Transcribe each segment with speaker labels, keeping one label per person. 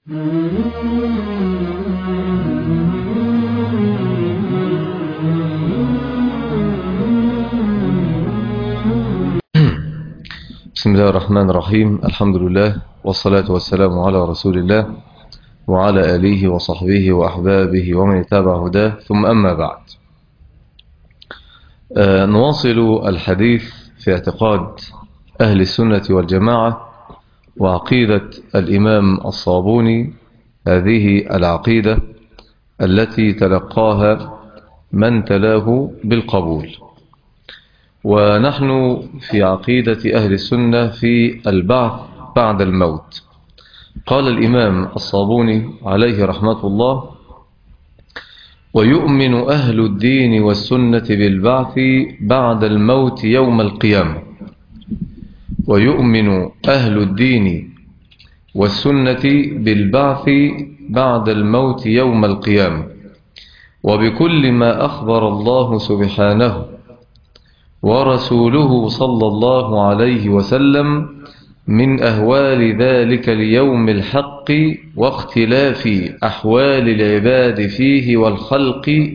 Speaker 1: بسم الله الرحمن الرحيم. الحمد لله والصلاة والسلام على رسول الله وعلى آله وصحبه وأحبابه ومن تابع هداه، ثم أما بعد. نواصل الحديث في اعتقاد أهل السنة والجماعة وعقيدة الإمام الصابوني، هذه العقيدة التي تلقاها من تلاه بالقبول. ونحن في عقيدة أهل السنة في البعث بعد الموت. قال الإمام الصابوني عليه رحمة الله: ويؤمن أهل الدين والسنة بالبعث بعد الموت يوم القيامة. ويؤمن أهل الدين والسنة بالبعث بعد الموت يوم القيامة، وبكل ما أخبر الله سبحانه ورسوله صلى الله عليه وسلم من أهوال ذلك اليوم الحق واختلاف أحوال العباد فيه والخلق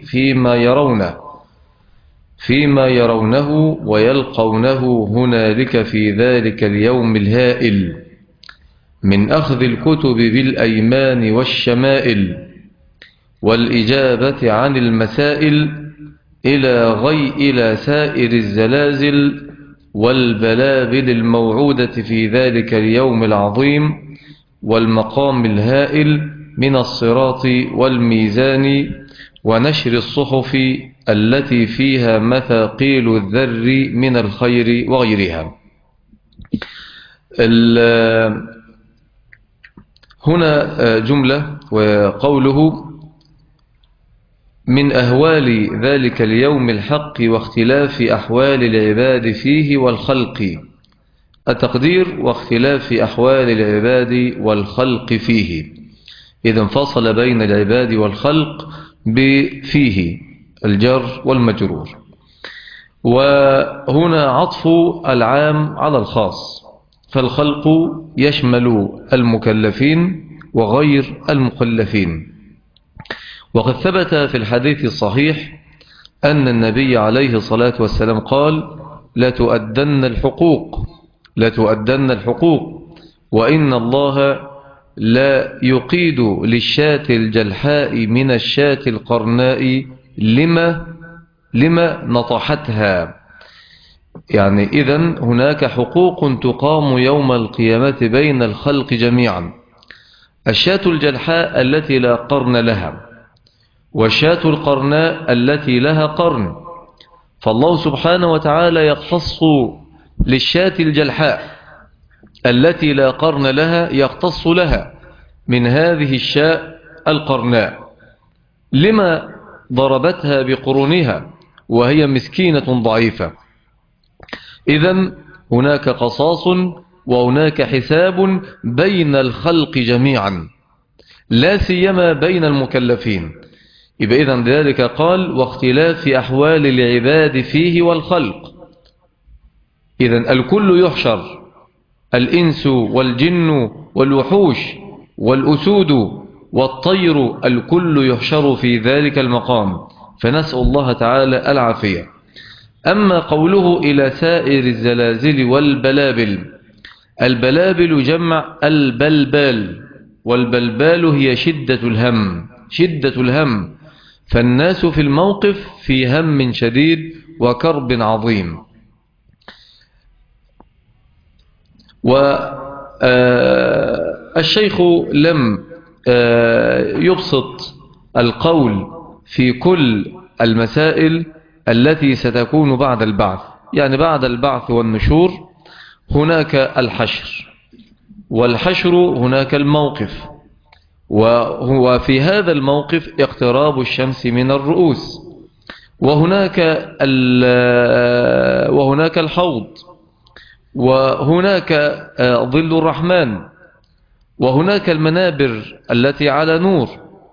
Speaker 1: فيما يرونه ويلقونه هنالك في ذلك اليوم الهائل، من أخذ الكتب بالأيمان والشمائل والإجابة عن المسائل إلى سائر الزلازل والبلابل الموعودة في ذلك اليوم العظيم والمقام الهائل من الصراط والميزان ونشر الصحف التي فيها مثاقيل الذر من الخير وغيرها. هنا جملة، وقوله من أهوال ذلك اليوم الحق واختلاف أحوال العباد فيه والخلق، التقدير واختلاف أحوال العباد والخلق فيه، إذا انفصل بين العباد والخلق بفيه الجر والمجرور. وهنا عطف العام على الخاص، فالخلق يشمل المكلفين وغير المكلفين. وقد ثبت في الحديث الصحيح أن النبي عليه الصلاة والسلام قال: لتؤدن الحقوق وإن الله لا يقيد للشاة الجلحاء من الشاة القرناء لما نطحتها. يعني إذن هناك حقوق تقام يوم القيامة بين الخلق جميعا: الشاة الجلحاء التي لا قرن لها، والشاة القرناء التي لها قرن. فالله سبحانه وتعالى يختص للشاة الجلحاء التي لا قرن لها، يختص لها من هذه الشاة القرناء لما ضربتها بقرونها وهي مسكينة ضعيفة. إذن هناك قصاص وهناك حساب بين الخلق جميعا، لا سيما بين المكلفين. إذن ذلك قال: واختلاف أحوال العباد فيه والخلق. إذن الكل يحشر، الإنس والجن والوحوش والأسود والطير، الكل يحشر في ذلك المقام، فنسأل الله تعالى العافية. أما قوله إلى سائر الزلازل والبلابل، البلابل جمع البلبال، والبلبال هي شدة الهم، فالناس في الموقف في هم شديد وكرب عظيم. والشيخ لم يبسط القول في كل المسائل التي ستكون بعد البعث. يعني بعد البعث والنشور هناك الحشر، والحشر هناك الموقف، وهو في هذا الموقف اقتراب الشمس من الرؤوس، وهناك الحوض، وهناك ظل الرحمن، وهناك المنابر التي على نور،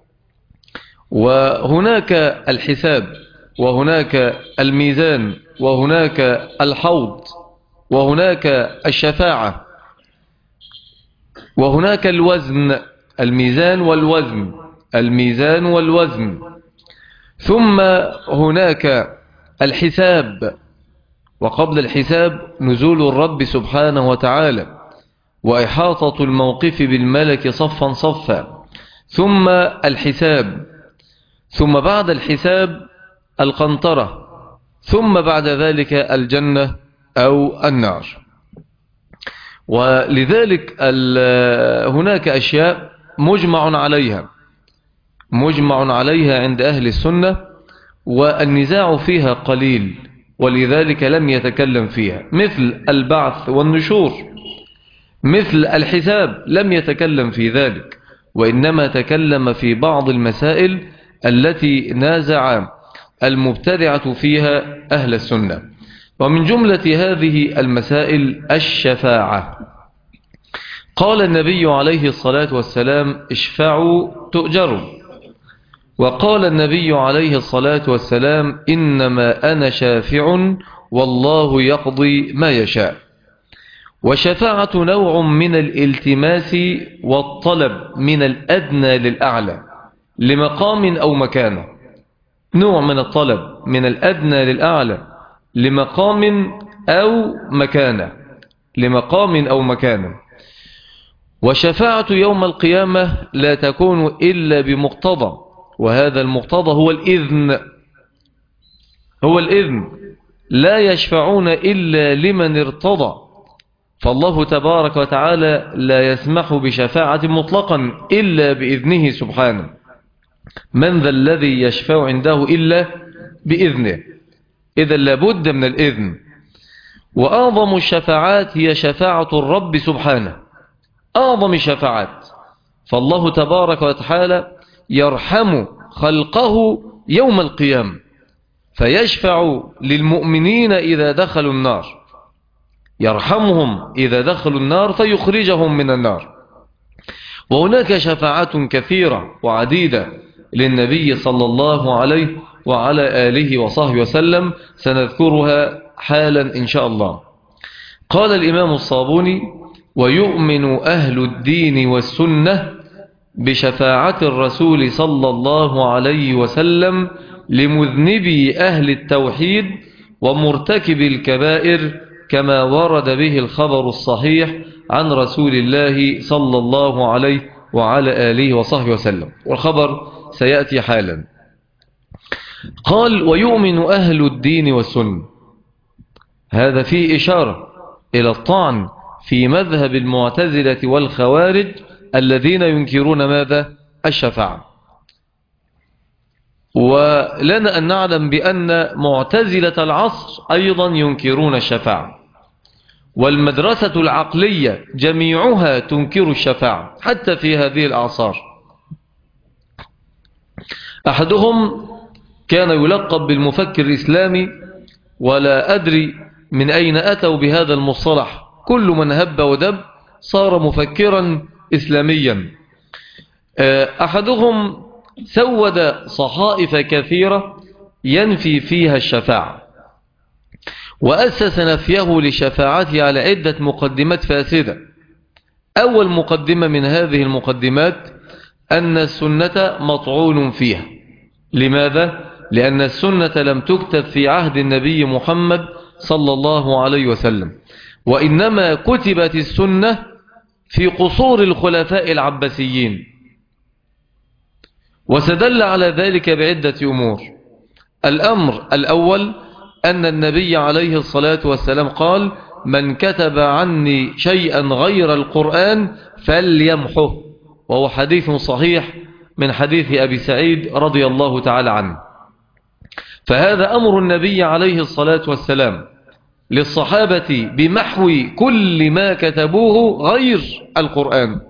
Speaker 1: وهناك الحساب، وهناك الميزان، وهناك الحوض، وهناك الشفاعة، وهناك الوزن الميزان والوزن، الميزان والوزن. ثم هناك الحساب، وقبل الحساب نزول الرب سبحانه وتعالى وإحاطة الموقف بالملك صفا صفا، ثم الحساب، ثم بعد الحساب القنطرة، ثم بعد ذلك الجنة أو النار. ولذلك هناك أشياء مجمع عليها عند أهل السنة، والنزاع فيها قليل، ولذلك لم يتكلم فيها، مثل البعث والنشور، مثل الحساب لم يتكلم في ذلك، وإنما تكلم في بعض المسائل التي نازع المبتدعة فيها أهل السنة. ومن جملة هذه المسائل الشفاعة. قال النبي عليه الصلاة والسلام: اشفعوا تؤجروا. وقال النبي عليه الصلاة والسلام: إنما أنا شافع والله يقضي ما يشاء. وشفاعة نوع من الالتماس والطلب من الأدنى للأعلى لمقام أو مكانة، نوع من الطلب من الأدنى للأعلى لمقام أو مكانة، لمقام أو مكانة. وشفاعة يوم القيامة لا تكون إلا بمقتضى، وهذا المقتضى هو الإذن، لا يشفعون إلا لمن ارتضى. فالله تبارك وتعالى لا يسمح بشفاعة مطلقا إلا بإذنه سبحانه. من ذا الذي يشفع عنده إلا بإذنه؟ إذا لابد من الإذن. وأعظم الشفاعات هي شفاعة الرب سبحانه، أعظم الشفاعات. فالله تبارك وتعالى يرحم خلقه يوم القيامة، فيشفع للمؤمنين إذا دخلوا النار، يرحمهم إذا دخلوا النار فيخرجهم من النار. وهناك شفاعات كثيرة وعديدة للنبي صلى الله عليه وعلى آله وصحبه وسلم، سنذكرها حالا إن شاء الله. قال الإمام الصابوني: ويؤمن أهل الدين والسنة بشفاعة الرسول صلى الله عليه وسلم لمذنبي أهل التوحيد ومرتكب الكبائر، كما ورد به الخبر الصحيح عن رسول الله صلى الله عليه وعلى آله وصحبه وسلم، والخبر سيأتي حالا. قال: ويؤمن أهل الدين والسنة. هذا فيه إشارة إلى الطعن في مذهب المعتزلة والخوارج الذين ينكرون ماذا؟ الشفاعة. ولنا أن نعلم بأن معتزلة العصر أيضا ينكرون الشفاعة، والمدرسة العقلية جميعها تنكر الشفاعة حتى في هذه الأعصار. أحدهم كان يلقب بالمفكر الإسلامي، ولا أدري من أين أتوا بهذا المصطلح، كل من هب ودب صار مفكرا إسلاميا. أحدهم سود صحائف كثيرة ينفي فيها الشفاعة، وأسس نفيه لشفاعته على عدة مقدمات فاسدة. أول مقدمة من هذه المقدمات أن السنة مطعون فيها. لماذا؟ لأن السنة لم تكتب في عهد النبي محمد صلى الله عليه وسلم، وإنما كتبت السنة في قصور الخلفاء العباسيين. وسدل على ذلك بعدة أمور. الأمر الأول أن النبي عليه الصلاة والسلام قال: من كتب عني شيئا غير القرآن فليمحه، وهو حديث صحيح من حديث أبي سعيد رضي الله تعالى عنه. فهذا أمر النبي عليه الصلاة والسلام للصحابة بمحو كل ما كتبوه غير القرآن.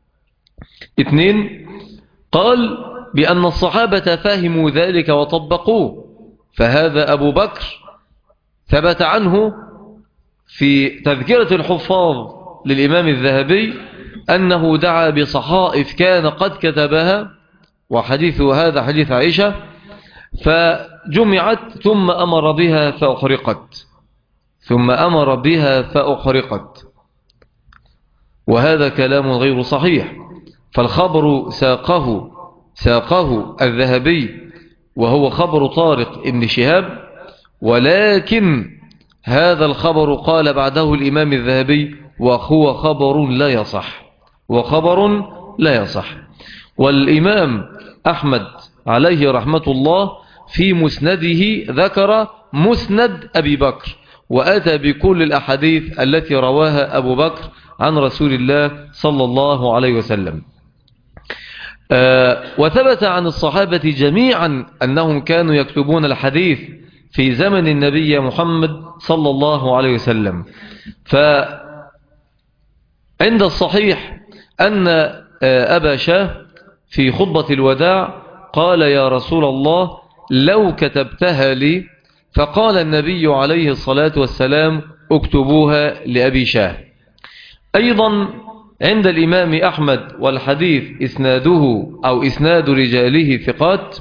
Speaker 1: 2، قال بأن الصحابة فهموا ذلك وطبقوه. فهذا أبو بكر ثبت عنه في تذكرة الحفاظ للإمام الذهبي أنه دعا بصحائف كان قد كتبها، وحديث هذا حديث عائشة، فجمعت ثم أمر بها فأحرقت، وهذا كلام غير صحيح. فالخبر ساقه الذهبي وهو خبر طارق بن شهاب، ولكن هذا الخبر قال بعده الإمام الذهبي وهو خبر لا يصح. والإمام أحمد عليه رحمة الله في مسنده ذكر مسند أبي بكر، وأتى بكل الأحاديث التي رواها أبو بكر عن رسول الله صلى الله عليه وسلم. وثبت عن الصحابة جميعا أنهم كانوا يكتبون الحديث في زمن النبي محمد صلى الله عليه وسلم. فعند الصحيح أن أبا شاه في خطبة الوداع قال يا رسول الله لو كتبتها لي، فقال النبي عليه الصلاة والسلام اكتبوها لأبي شاه. أيضا عند الإمام أحمد والحديث إسناده أو إسناد رجاله ثقات،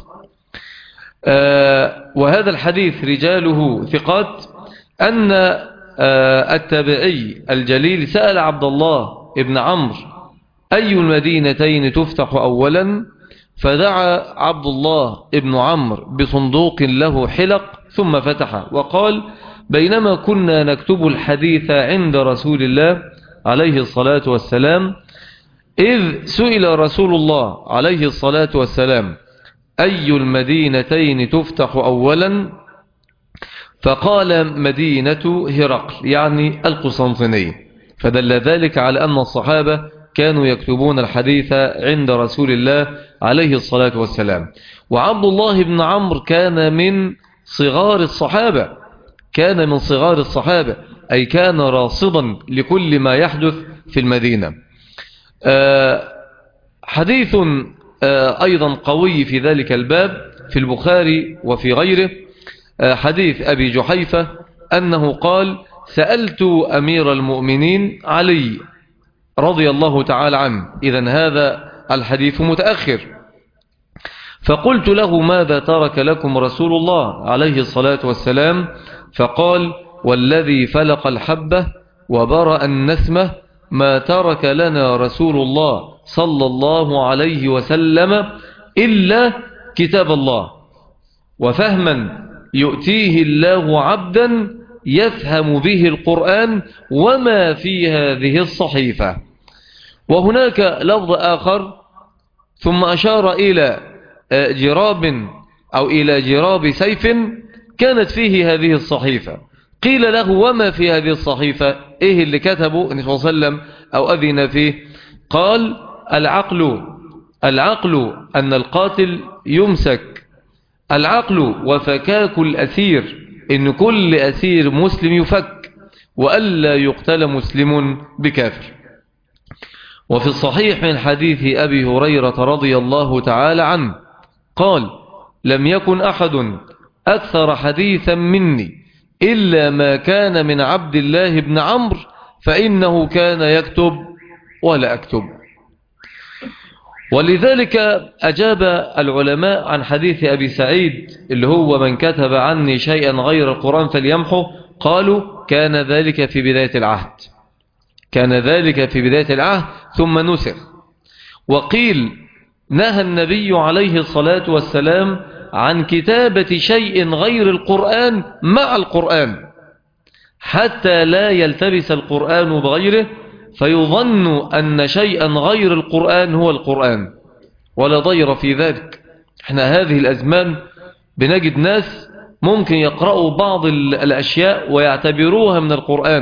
Speaker 1: وهذا الحديث رجاله ثقات، أن التابعي الجليل سأل عبد الله ابن عمرو أي المدينتين تفتح أولا، فدعا عبد الله ابن عمرو بصندوق له حلق ثم فتح وقال بينما كنا نكتب الحديث عند رسول الله عليه الصلاة والسلام إذ سئل رسول الله عليه الصلاة والسلام أي المدينتين تفتح أولا، فقال مدينة هرقل يعني القسطنطينية، فدل ذلك على أن الصحابة كانوا يكتبون الحديث عند رسول الله عليه الصلاة والسلام. وعبد الله بن عمرو كان من صغار الصحابة، أي كان راصدا لكل ما يحدث في المدينة. حديث أيضا قوي في ذلك الباب في البخاري وفي غيره، حديث أبي جحيفة أنه قال سألت أمير المؤمنين علي رضي الله تعالى عنه، إذن هذا الحديث متأخر، فقلت له ماذا ترك لكم رسول الله عليه الصلاة والسلام، فقال والذي فلق الحبة وبرأ النسمة ما ترك لنا رسول الله صلى الله عليه وسلم إلا كتاب الله وفهما يؤتيه الله عبدا يفهم به القرآن وما في هذه الصحيفة. وهناك لفظ آخر ثم أشار إلى جراب أو إلى جراب سيف كانت فيه هذه الصحيفة، قيل له وما في هذه الصحيفة، إيه اللي كتبه النبي صلى الله عليه وسلم أو أذن فيه؟ قال العقل أن القاتل يمسك، العقل وفكاك الأسير، إن كل أسير مسلم يفك، وألا يقتل مسلم بكافر. وفي الصحيح من حديث أبي هريرة رضي الله تعالى عنه قال لم يكن أحد أكثر حديثا مني إلا ما كان من عبد الله بن عمرو فإنه كان يكتب ولا أكتب. ولذلك أجاب العلماء عن حديث أبي سعيد اللي هو من كتب عني شيئا غير القرآن فليمحه، قالوا كان ذلك في بداية العهد ثم نسخ. وقيل نهى النبي عليه الصلاة والسلام عن كتابة شيء غير القرآن مع القرآن حتى لا يلتبس القرآن بغيره فيظن أن شيئا غير القرآن هو القرآن، ولا ضير في ذلك. احنا هذه الأزمان بنجد ناس ممكن يقرأوا بعض الأشياء ويعتبروها من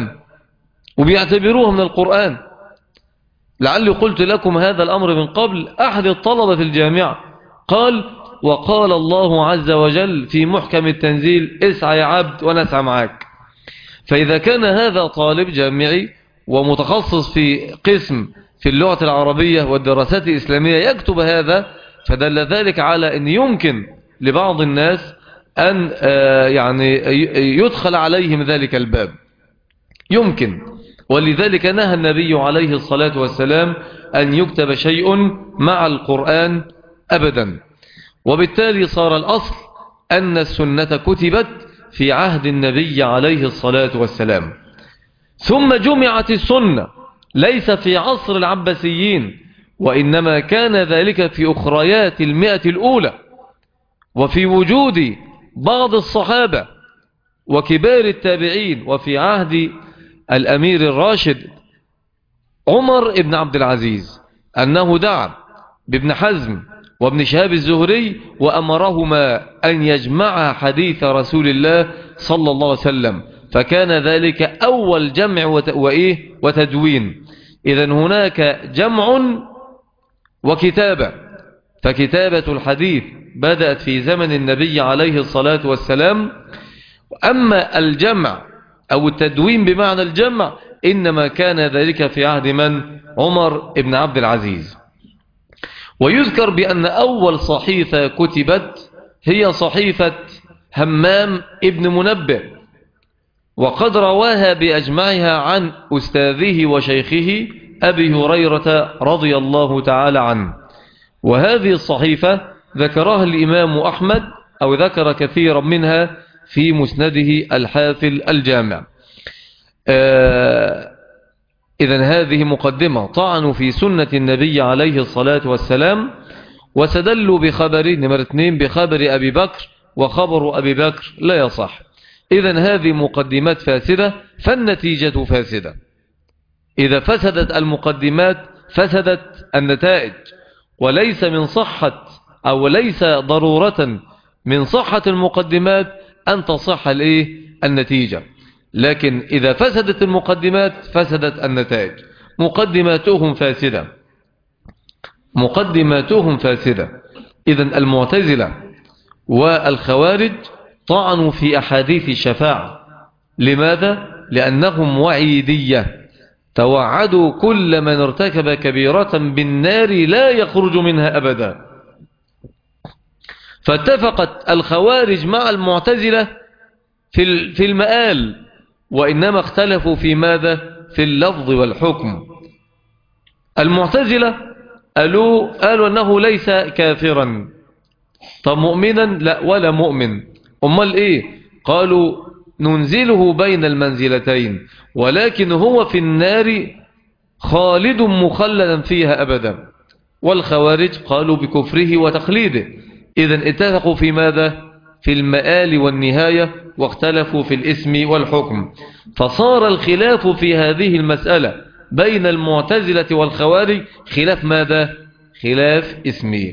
Speaker 1: القرآن، لعلي قلت لكم هذا الأمر من قبل. أحد الطلبة في الجامعة قال وقال الله عز وجل في محكم التنزيل اسعى يا عبد وانا اسعى معاك. فإذا كان هذا طالب جامعي ومتخصص في قسم في اللغة العربية والدراسات الإسلامية يكتب هذا، فدل ذلك على أن يمكن لبعض الناس أن يدخل عليهم ذلك الباب، يمكن. ولذلك نهى النبي عليه الصلاة والسلام أن يكتب شيء مع القرآن أبدا. وبالتالي صار الأصل أن السنة كتبت في عهد النبي عليه الصلاة والسلام، ثم جمعت السنة ليس في عصر العباسيين وإنما كان ذلك في أخريات 100 الأولى، وفي وجود بعض الصحابة وكبار التابعين، وفي عهد الأمير الراشد عمر بن عبد العزيز، أنه دعا بابن حزم وابن شهاب الزهري وأمرهما أن يجمع حديث رسول الله صلى الله عليه وسلم، فكان ذلك أول جمع وتدوين. إذن هناك جمع وكتابة، فكتابة الحديث بدأت في زمن النبي عليه الصلاة والسلام، أما الجمع أو التدوين بمعنى الجمع إنما كان ذلك في عهد من؟ عمر بن عبد العزيز. ويذكر بأن أول صحيفة كتبت هي صحيفة همام ابن منبه، وقد رواها بأجمعها عن أستاذه وشيخه أبي هريرة رضي الله تعالى عنه. وهذه الصحيفة ذكرها الإمام أحمد، أو ذكر كثيرا منها في مسنده الحافل الجامع. إذن هذه مقدمة طعنوا في سنة النبي عليه الصلاة والسلام، وسدلوا بخبر نمرة 2 بخبر أبي بكر، وخبر أبي بكر لا يصح. إذن هذه مقدمات فاسدة، فالنتيجة فاسدة. إذا فسدت المقدمات فسدت النتائج، وليس من صحة أو ليس ضرورة من صحة المقدمات أن تصح النتيجة، لكن إذا فسدت المقدمات فسدت النتائج. مقدماتهم فاسدة. إذن المعتزلة والخوارج طعنوا في أحاديث الشفاعة. لماذا؟ لأنهم وعيدية، توعدوا كل من ارتكب كبيرة بالنار لا يخرج منها أبدا. فاتفقت الخوارج مع المعتزلة في المآل، وإنما اختلفوا في ماذا؟ في اللفظ والحكم. المعتزلة قالوا أنه ليس كافرا. طب مؤمنا؟ لا، ولا مؤمن. أمال إيه؟ قالوا ننزله بين المنزلتين، ولكن هو في النار خالد مخلدا فيها أبدا. والخوارج قالوا بكفره وتخليده. إذن اتفقوا في ماذا؟ في المآل والنهاية، واختلفوا في الاسم والحكم. فصار الخلاف في هذه المسألة بين المعتزلة والخوارج خلاف ماذا؟ خلاف اسمي.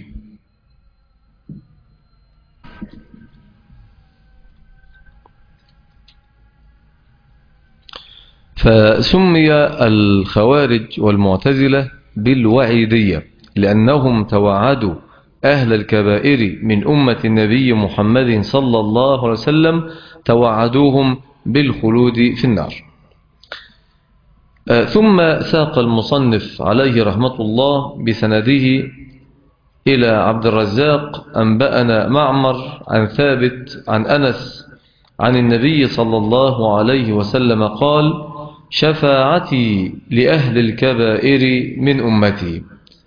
Speaker 1: فسمي الخوارج والمعتزلة بالوعيدية، لأنهم توعدوا أهل الكبائر من أمة النبي محمد صلى الله عليه وسلم، توعدوهم بالخلود في النار. ثم ساق المصنف عليه رحمة الله بسنده إلى عبد الرزاق أنبأنا معمر عن ثابت عن أنس عن النبي صلى الله عليه وسلم قال: شفاعتي لأهل الكبائر من أمتي.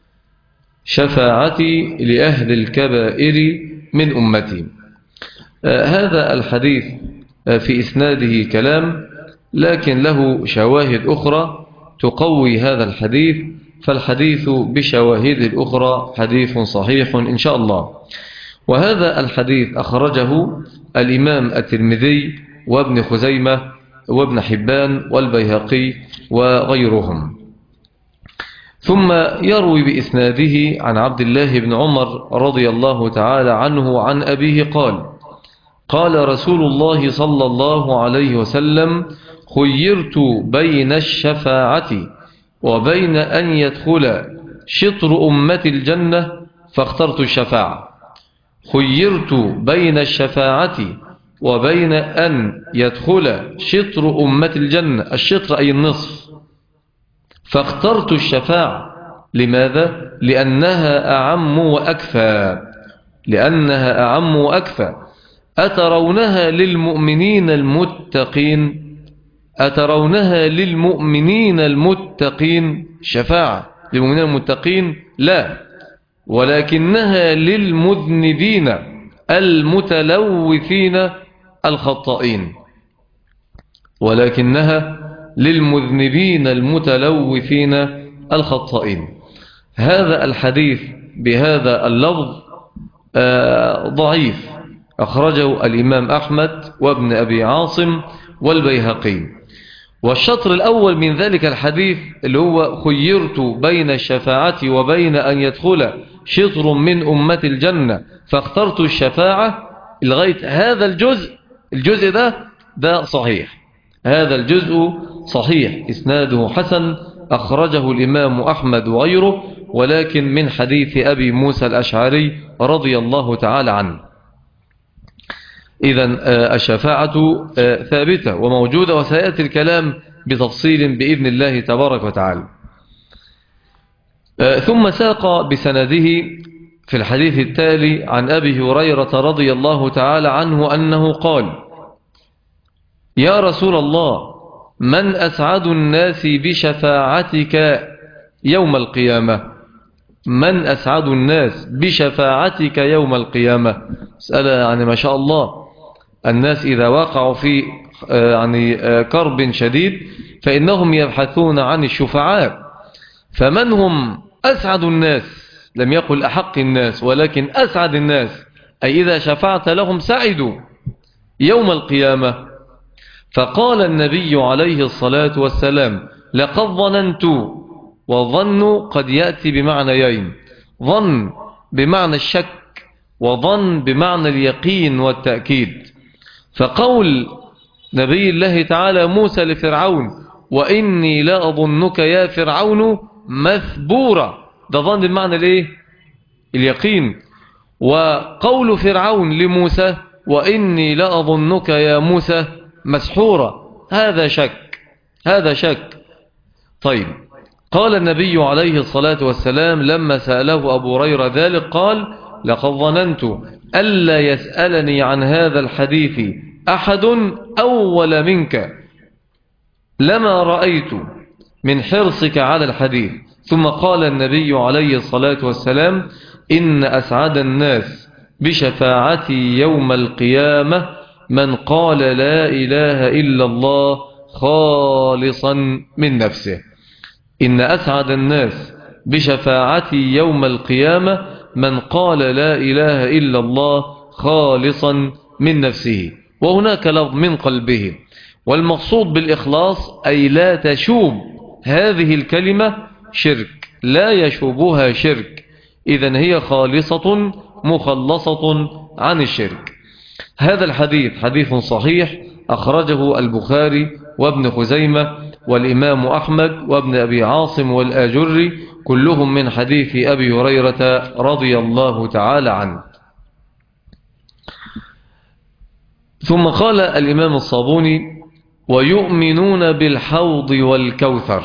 Speaker 1: شفاعتي لأهل الكبائر من أمتي. هذا الحديث في إسناده كلام، لكن له شواهد أخرى تقوي هذا الحديث، فالحديث بشواهد الأخرى حديث صحيح إن شاء الله. وهذا الحديث أخرجه الإمام الترمذي وابن خزيمة وابن حبان والبيهقي وغيرهم. ثم يروي بإسناده عن عبد الله بن عمر رضي الله تعالى عنه عن أبيه قال: قال رسول الله صلى الله عليه وسلم: خيرت بين الشفاعة وبين أن يدخل شطر أمة الجنة فاخترت الشفاعة. خيرت بين الشفاعة وبين أن يدخل شطر أمة الجنة، الشطر أي النصف، فاخترت الشفاعة. لماذا؟ لأنها أعم وأكفى. لأنها أعم وأكفى. أترونها للمؤمنين المتقين؟ أترونها للمؤمنين المتقين؟ شفاعة للمؤمنين المتقين؟ لا، ولكنها للمذنبين المتلوثين الخطائين. ولكنها للمذنبين المتلوثين الخطائين. هذا الحديث بهذا اللفظ ضعيف، أخرجه الإمام أحمد وابن أبي عاصم والبيهقي. والشطر الأول من ذلك الحديث اللي هو خيرت بين الشفاعة وبين أن يدخل شطر من أمة الجنة فاخترت الشفاعة، لغاية هذا الجزء ده صحيح، هذا الجزء صحيح، إسناده حسن، أخرجه الإمام أحمد وغيره، ولكن من حديث أبي موسى الأشعري رضي الله تعالى عنه. إذن الشفاعة ثابتة وموجودة، وسيأتي الكلام بتفصيل بإذن الله تبارك وتعالى. ثم ساق بسنده في الحديث التالي عن أبي هريرة رضي الله تعالى عنه أنه قال: يا رسول الله، من أسعد الناس بشفاعتك يوم القيامة؟ من أسعد الناس بشفاعتك يوم القيامة؟ مسألة يعني ما شاء الله، الناس إذا وقعوا في كرب شديد فإنهم يبحثون عن الشفعاء، فمن هم أسعد الناس؟ لم يقل أحق الناس، ولكن أسعد الناس، أي إذا شفعت لهم سعدوا يوم القيامة. فقال النبي عليه الصلاة والسلام: لقد ظننت. والظن قد يأتي بمعنيين: ظن بمعنى الشك، وظن بمعنى اليقين والتأكيد. فقول نبي الله تعالى موسى لفرعون: وإني لا أظنك يا فرعون مثبورا، ده ظن بمعنى الايه؟ اليقين. وقول فرعون لموسى: وإني لا أظنك يا موسى مسحورا، هذا شك. طيب، قال النبي عليه الصلاة والسلام لما سأله أبو هريرة ذلك قال: لقد ظننت ألا يسألني عن هذا الحديث أحد أول منك، لما رأيت من حرصك على الحديث. ثم قال النبي عليه الصلاة والسلام: إن أسعد الناس بشفاعتي يوم القيامة من قال لا إله إلا الله خالصا من نفسه. إن أسعد الناس بشفاعتي يوم القيامة من قال لا إله إلا الله خالصا من نفسه. وهناك لفظ من قلبه، والمقصود بالإخلاص أي لا تشوب هذه الكلمة شرك، لا يشوبها شرك، إذن هي خالصة مخلصة عن الشرك. هذا الحديث حديث صحيح، أخرجه البخاري وابن خزيمة والإمام أحمد وابن أبي عاصم والآجري، كلهم من حديث أبي هريرة رضي الله تعالى عنه. ثم قال الإمام الصابوني: ويؤمنون بالحوض والكوثر.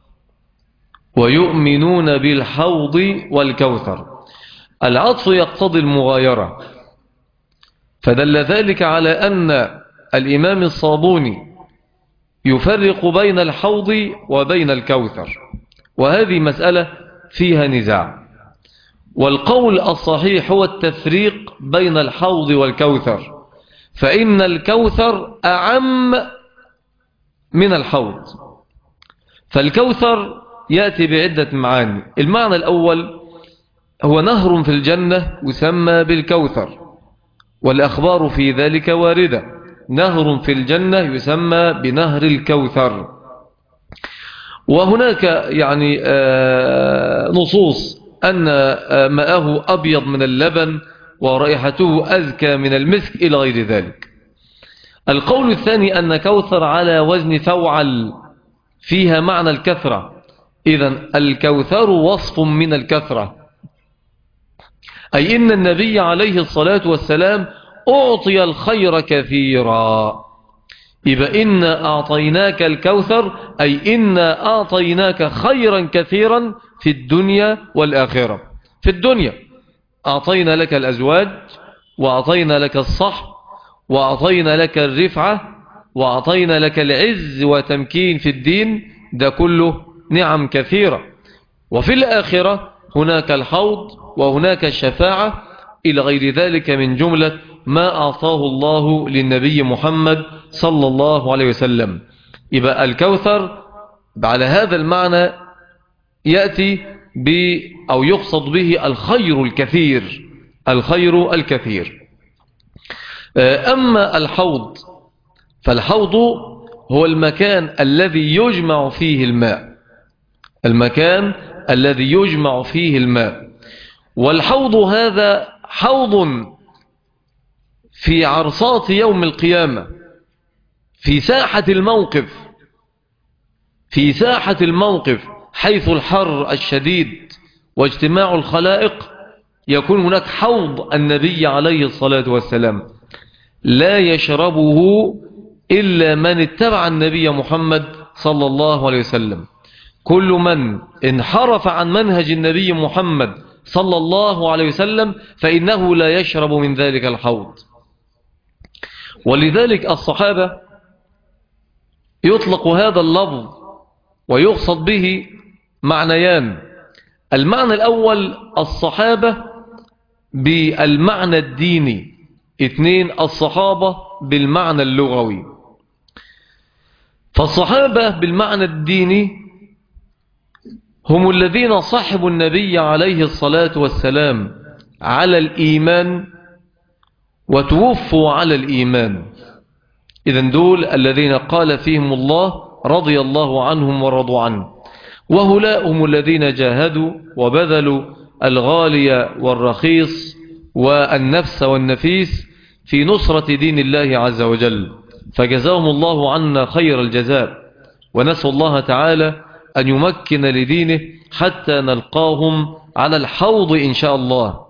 Speaker 1: ويؤمنون بالحوض والكوثر، العطف يقتضي المغايرة، فدل ذلك على أن الإمام الصابوني يفرق بين الحوض وبين الكوثر، وهذه مسألة فيها نزاع، والقول الصحيح هو التفريق بين الحوض والكوثر، فإن الكوثر أعم من الحوض. فالكوثر يأتي بعدة معاني. المعنى الأول هو نهر في الجنة يسمى بالكوثر، والأخبار في ذلك واردة، نهر في الجنة يسمى بنهر الكوثر. وهناك نصوص أن ماءه أبيض من اللبن ورائحته أزكى من المسك إلى غير ذلك. القول الثاني أن كوثر على وزن فوعل، فيها معنى الكثرة، إذن الكوثر وصف من الكثرة، أي إن النبي عليه الصلاة والسلام أعطي الخير كثيرا. إذا إنا أعطيناك الكوثر أي إنا أعطيناك خيرا كثيرا في الدنيا والآخرة. في الدنيا أعطينا لك الأزواج، وأعطينا لك الصحب، وأعطينا لك الرفعة، وأعطينا لك العز وتمكين في الدين، ده كله نعم كثيرة. وفي الآخرة هناك الحوض وهناك الشفاعة إلى غير ذلك من جملة ما أعطاه الله للنبي محمد صلى الله عليه وسلم. يبقى الكوثر على هذا المعنى يأتي أو يقصد به الخير الكثير، الخير الكثير. أما الحوض فالحوض هو المكان الذي يجمع فيه الماء، المكان الذي يجمع فيه الماء. والحوض هذا حوض في عرصات يوم القيامة، في ساحة الموقف، في ساحة الموقف حيث الحر الشديد واجتماع الخلائق، يكون هناك حوض النبي عليه الصلاة والسلام لا يشربه إلا من اتبع النبي محمد صلى الله عليه وسلم. كل من انحرف عن منهج النبي محمد صلى الله عليه وسلم فإنه لا يشرب من ذلك الحوض. ولذلك الصحابة يطلق هذا اللفظ ويقصد به معنيان. المعنى الأول الصحابة بالمعنى الديني، اثنين الصحابة بالمعنى اللغوي. فالصحابة بالمعنى الديني هم الذين صحبوا النبي عليه الصلاة والسلام على الإيمان وتوفوا على الإيمان. إذن دول الذين قال فيهم الله رضي الله عنهم ورضوا عنه، وهؤلاء هم الذين جاهدوا وبذلوا الغالي والرخيص والنفس والنفيس في نصرة دين الله عز وجل، فجزاهم الله عنا خير الجزاء، ونسأل الله تعالى أن يمكن لدينه حتى نلقاهم على الحوض إن شاء الله.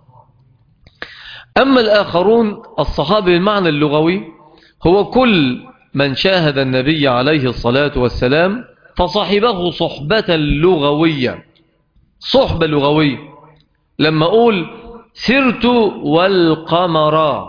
Speaker 1: أما الآخرون الصحابة بالمعنى اللغوي هو كل من شاهد النبي عليه الصلاة والسلام فصحبه صحبة لغوية، صحبة لغوية. لما أقول سرت والقمر،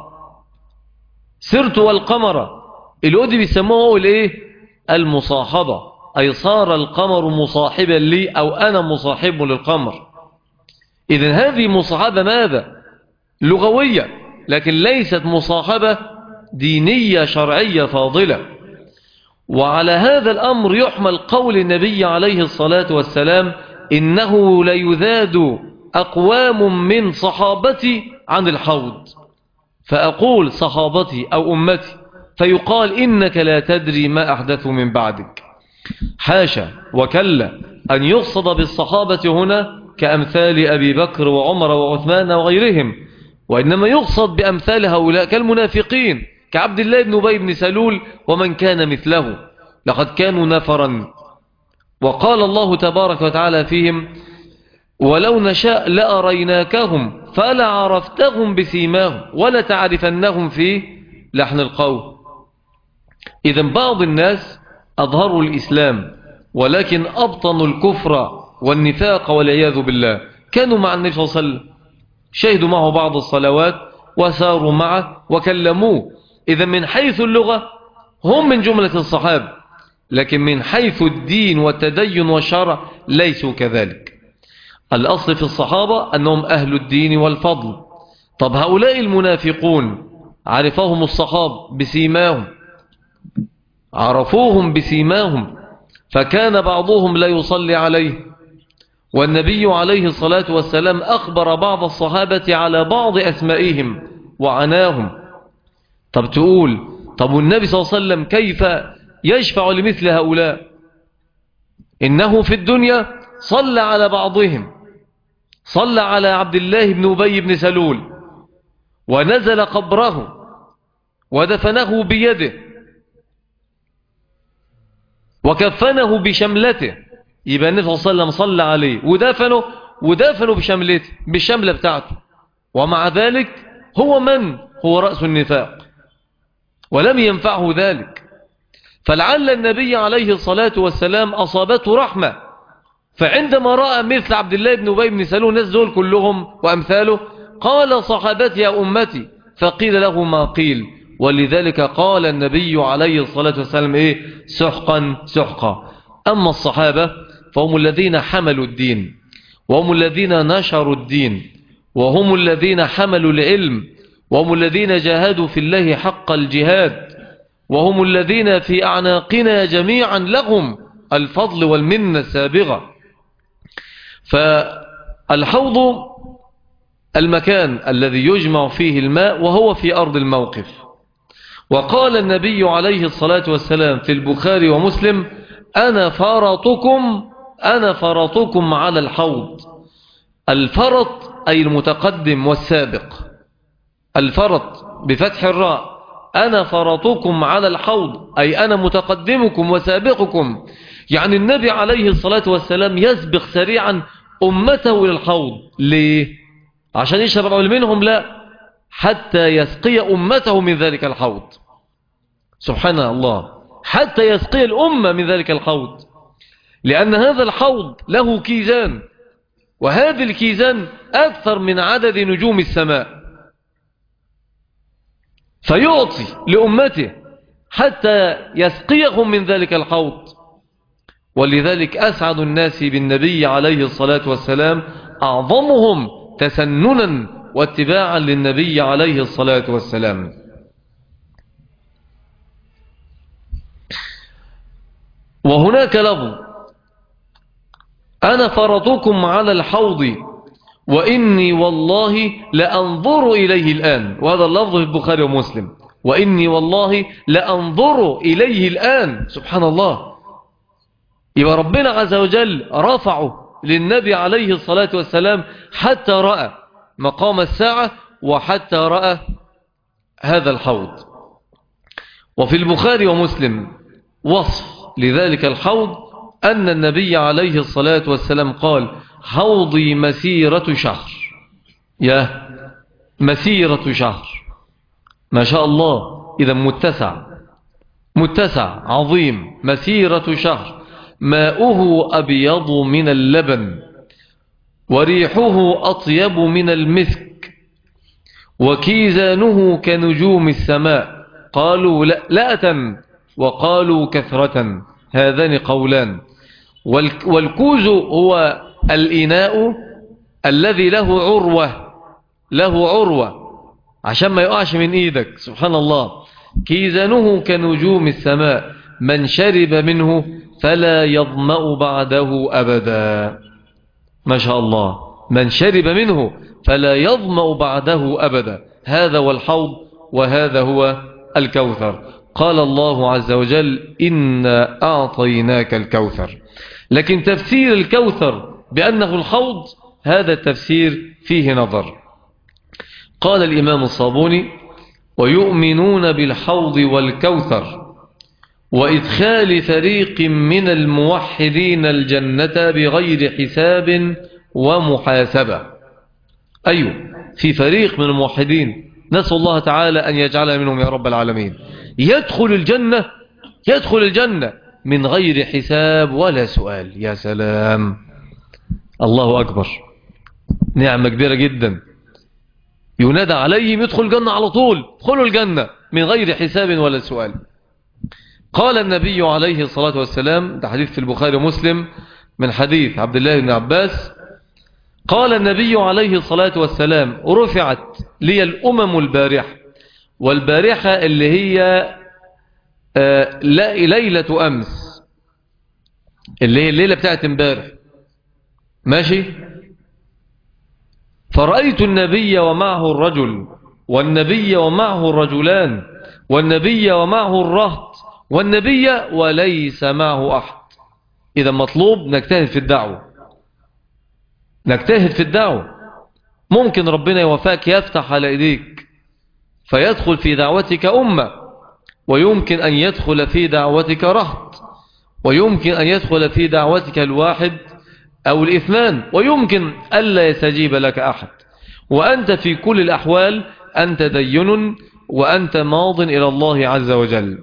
Speaker 1: سرت والقمر، الودي بيسموه الايه؟ المصاحبة، أي صار القمر مصاحبا لي أو أنا مصاحب للقمر. إذن هذه مصاحبة ماذا؟ لغوية، لكن ليست مصاحبة دينية شرعية فاضلة. وعلى هذا الأمر يحمل قول النبي عليه الصلاة والسلام إنه ليذاد أقوام من صحابتي عن الحوض، فأقول صحابتي أو أمتي فيقال إنك لا تدري ما أحدثوا من بعدك. حاشا وكلا أن يقصد بالصحابة هنا كأمثال أبي بكر وعمر وعثمان وغيرهم، وإنما يقصد بأمثال هؤلاء كالمنافقين كعبد الله بن أبي بن سلول ومن كان مثله، لقد كانوا نفرا. وقال الله تبارك وتعالى فيهم ولو نشاء لأريناكهم فلعرفتهم بسيماهم ولتعرفنهم في لحن القول. إذن بعض الناس أظهروا الإسلام ولكن أبطنوا الكفر والنفاق والعياذ بالله. كانوا مع النبي صلى الله عليه وسلم، شهدوا معه بعض الصلوات وساروا معه وكلموه. إذن من حيث اللغة هم من جملة الصحابة، لكن من حيث الدين والتدين والشرع ليسوا كذلك. الأصل في الصحابة أنهم أهل الدين والفضل. طب هؤلاء المنافقون عرفهم الصحابة بسيماهم، عرفوهم بسيماهم، فكان بعضهم لا يصلي عليه، والنبي عليه الصلاة والسلام أخبر بعض الصحابة على بعض أسمائهم وعناهم. طب تقول طب والنبي صلى الله عليه وسلم كيف يشفع لمثل هؤلاء؟ إنه في الدنيا صلى على بعضهم، صلى على عبد الله بن أبي بن سلول ونزل قبره ودفنه بيده وكفنه بشملته. يبقى النبي صلى الله عليه وسلم صلى عليه ودفنه بشملته، بالشملة بتاعته، ومع ذلك هو من؟ هو رأس النفاق، ولم ينفعه ذلك. فلعل النبي عليه الصلاة والسلام أصابته رحمة، فعندما رأى مثل عبد الله بن أبي بن سلول الناس دول كلهم وأمثاله قال صحابتي يا أمتي، فقيل له ما قيل. ولذلك قال النبي عليه الصلاة والسلام سحقا سحقا. أما الصحابة فهم الذين حملوا الدين، وهم الذين نشروا الدين، وهم الذين حملوا العلم، وهم الذين جاهدوا في الله حق الجهاد، وهم الذين في أعناقنا جميعا لهم الفضل والمنة السابغة. فالحوض المكان الذي يجمع فيه الماء وهو في أرض الموقف. وقال النبي عليه الصلاة والسلام في البخاري ومسلم: أنا فرطكم على الحوض. الفرط أي المتقدم والسابق، الفرط بفتح الراء. أنا فرطكم على الحوض أي أنا متقدمكم وسابقكم، يعني النبي عليه الصلاة والسلام يسبق سريعا أمته إلى الحوض. ليه؟ عشان يشرب منهم؟ لا، حتى يسقي أمته من ذلك الحوض. سبحان الله، حتى يسقي الأمة من ذلك الحوض، لأن هذا الحوض له كيزان، وهذه الكيزان أكثر من عدد نجوم السماء، فيعطي لأمته حتى يسقيهم من ذلك الحوض. ولذلك أسعد الناس بالنبي عليه الصلاة والسلام أعظمهم تسننا واتباعا للنبي عليه الصلاة والسلام. وهناك لفظ: أنا فرطكم على الحوض وإني والله لأنظر إليه الآن. وهذا اللفظ في البخاري ومسلم: وإني والله لأنظر إليه الآن. سبحان الله، يبقى ربنا عز وجل رفعه للنبي عليه الصلاة والسلام حتى رأى مقام الساعة وحتى رأى هذا الحوض. وفي البخاري ومسلم وصف لذلك الحوض أن النبي عليه الصلاة والسلام قال: حوضي مسيرة شهر. يا مسيرة شهر، ما شاء الله، إذا متسع عظيم، مسيرة شهر، ماؤه أبيض من اللبن وريحه أطيب من المسك وكيزانه كنجوم السماء. قالوا لأة وقالوا كثرة، هذان قولان. والكوز هو الإناء الذي له عروة عشان ما يقعش من إيدك. سبحان الله. كيزانه كنجوم السماء، من شرب منه فلا يظمأ بعده أبدا. ما شاء الله، من شرب منه فلا يظمأ بعده أبدا. هذا هو الحوض وهذا هو الكوثر. قال الله عز وجل: إنا أعطيناك الكوثر. لكن تفسير الكوثر بأنه الحوض، هذا التفسير فيه نظر. قال الإمام الصابوني: ويؤمنون بالحوض والكوثر وإدخال فريق من الموحدين الجنة بغير حساب ومحاسبة. أيوه، في فريق من الموحدين، نسأل الله تعالى أن يجعلنا منهم يا رب العالمين، يدخل الجنة من غير حساب ولا سؤال. يا سلام، الله أكبر، نعمة كبيرة جدا. ينادى عليهم يدخل الجنة على طول، ادخلوا الجنة من غير حساب ولا سؤال. قال النبي عليه الصلاة والسلام، ده حديث في البخاري ومسلم من حديث عبد الله بن عباس، قال النبي عليه الصلاة والسلام: رفعت لي الأمم البارحة. والبارحة اللي هي ليلة أمس، اللي هي الليلة بتاعت امبارح، ماشي. فرأيت النبي ومعه الرجل، والنبي ومعه الرجلان، والنبي ومعه الرهط، والنبي وليس معه أحد. إذا مطلوب نجتهد في الدعوة، ممكن ربنا يوفقك، يفتح على إيديك فيدخل في دعوتك أمة، ويمكن أن يدخل في دعوتك رهط، ويمكن أن يدخل في دعوتك الواحد أو الاثنان، ويمكن ألا يستجيب لك أحد. وأنت في كل الأحوال أنت دين وأنت ماض إلى الله عز وجل.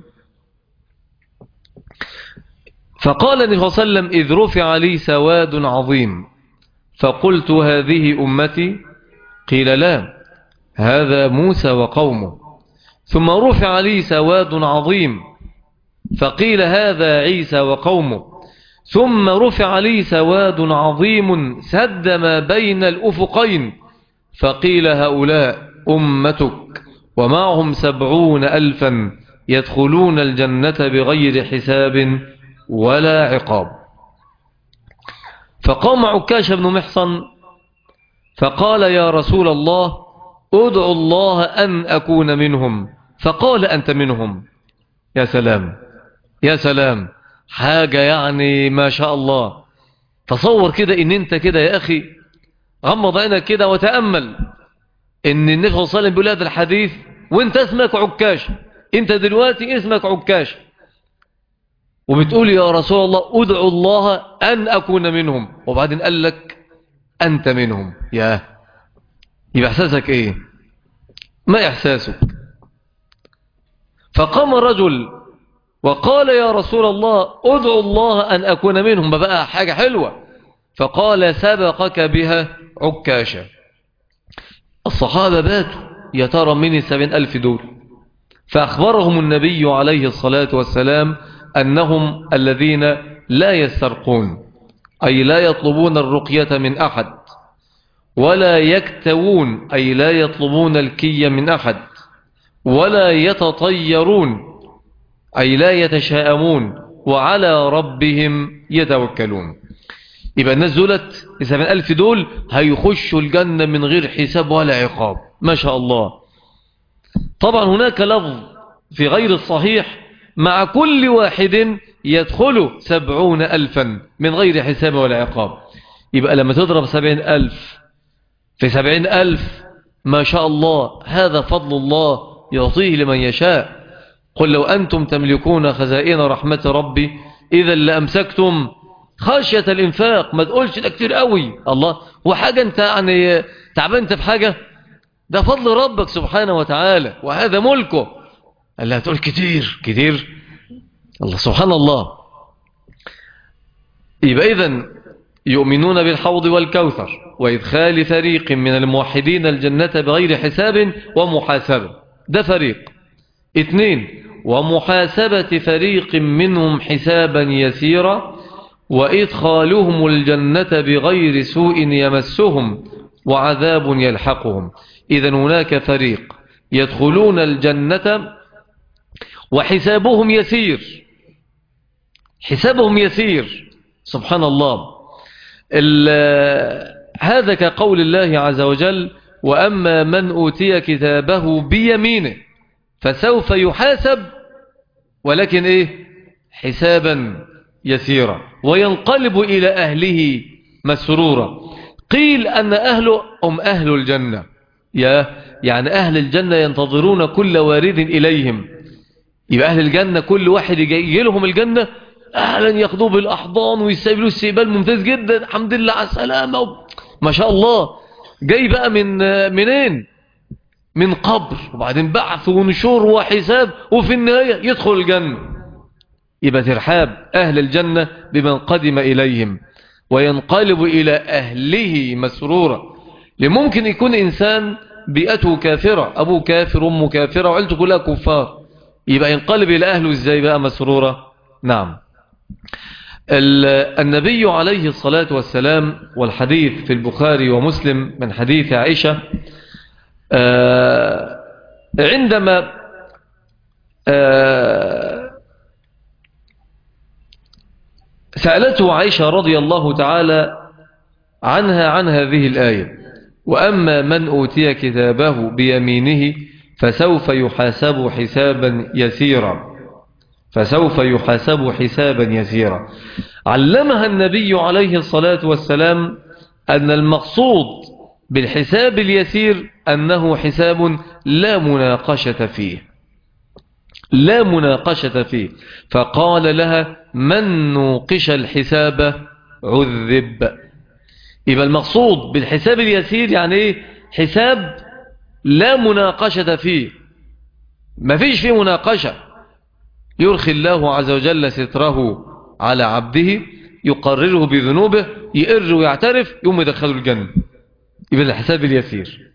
Speaker 1: فقال النبي صلى الله عليه وسلم: إذ رفع لي سواد عظيم فقلت هذه أمتي؟ قيل لا، هذا موسى وقومه. ثم رفع لي سواد عظيم فقيل هذا عيسى وقومه. ثم رفع لي سواد عظيم سد ما بين الأفقين فقيل هؤلاء أمتك ومعهم 70,000 يدخلون الجنة بغير حساب ولا عقاب. فقام عكاشة بن محصن فقال يا رسول الله ادعو الله أن أكون منهم. فقال أنت منهم. يا سلام يا سلام، حاجة يعني ما شاء الله. تصور كده ان انت كده يا اخي، غمض عينك كده وتأمل ان النبي صلى الله عليه وسلم بيقول هذا الحديث وانت اسمك عكاشة، انت دلوقتي اسمك عكاشة وبتقول يا رسول الله ادعو الله ان اكون منهم، وبعدين قال لك انت منهم. يبقى احساسك ايه؟ ما احساسك؟ فقام رجل وقال يا رسول الله ادعو الله ان اكون منهم، بقى حاجة حلوة. فقال سبقك بها عكاشة. الصحابة باتوا يا ترى من 70,000 دول، فأخبرهم النبي عليه الصلاة والسلام أنهم الذين لا يسترقون، أي لا يطلبون الرقية من أحد، ولا يكتوون أي لا يطلبون الكي من أحد، ولا يتطيرون أي لا يتشاءمون، وعلى ربهم يتوكلون. يبقى الناس دولت 70,000 دول هيخشوا الجنة من غير حساب ولا عقاب، ما شاء الله. طبعا هناك لفظ في غير الصحيح مع كل واحد يدخل 70,000 من غير حساب ولا عقاب. يبقى لما تضرب 70,000 في 70,000 ما شاء الله، هذا فضل الله يعطيه لمن يشاء. قل لو أنتم تملكون خزائن رحمة ربي إذا لأمسكتم خشية الإنفاق. ما تقولش ده كتير قوي، الله وحاجة أنت يعني تعبنت في حاجة، ده فضل ربك سبحانه وتعالى وهذا ملكه. اللي هتقول كتير كتير، الله سبحان الله. يبقى إذن يؤمنون بالحوض والكوثر وإدخال فريق من الموحدين الجنة بغير حساب ومحاسبة، ده فريق. 2 ومحاسبة فريق منهم حسابا يسيرا وإدخالهم الجنة بغير سوء يمسهم وعذاب يلحقهم. إذن هناك فريق يدخلون الجنة وحسابهم يسير، حسابهم يسير سبحان الله. هذا كقول الله عز وجل وأما من أوتي كتابه بيمينه فسوف يحاسب ولكن إيه؟ حسابا يسيرا وينقلب إلى أهله مسرورا. قيل أن أهله هم أهل الجنة، يعني أهل الجنة ينتظرون كل وارد إليهم. يبقى أهل الجنة كل واحد يجي لهم الجنة أهلا ياخذوه بالأحضان ويستقبلوه استقبال ممتاز جدا، الحمد لله على السلامة ما شاء الله. جاي بقى منين؟ من قبر وبعدين بعث ونشور وحساب وفي النهاية يدخل الجنة. يبقى ترحاب أهل الجنة بمن قدم إليهم وينقلب إلى أهله مسرورا. لممكن يكون إنسان بيئته كافرة، أبوه كافر أمه كافرة وعيلته كلها كفار، يبقى ينقلب إلى أهله إزاي بقى مسرورا؟ نعم. النبي عليه الصلاة والسلام والحديث في البخاري ومسلم من حديث عائشة عندما سألته عائشة رضي الله تعالى عنها عن هذه الآية وأما من أوتي كتابه بيمينه فسوف يحاسب حسابا يسيرا، فسوف يحاسب حسابا يسيرا. علمها النبي عليه الصلاة والسلام أن المقصود بالحساب اليسير أنه حساب لا مناقشة فيه، لا مناقشة فيه. فقال لها من نوقش الحساب عذب. يبقى المقصود بالحساب اليسير يعني ايه؟ حساب لا مناقشة فيه، ما فيش فيه مناقشة. يرخي الله عز وجل ستره على عبده يقرره بذنوبه، يقر ويعترف يوم يدخله الجنة. يبقى الحساب اليسير،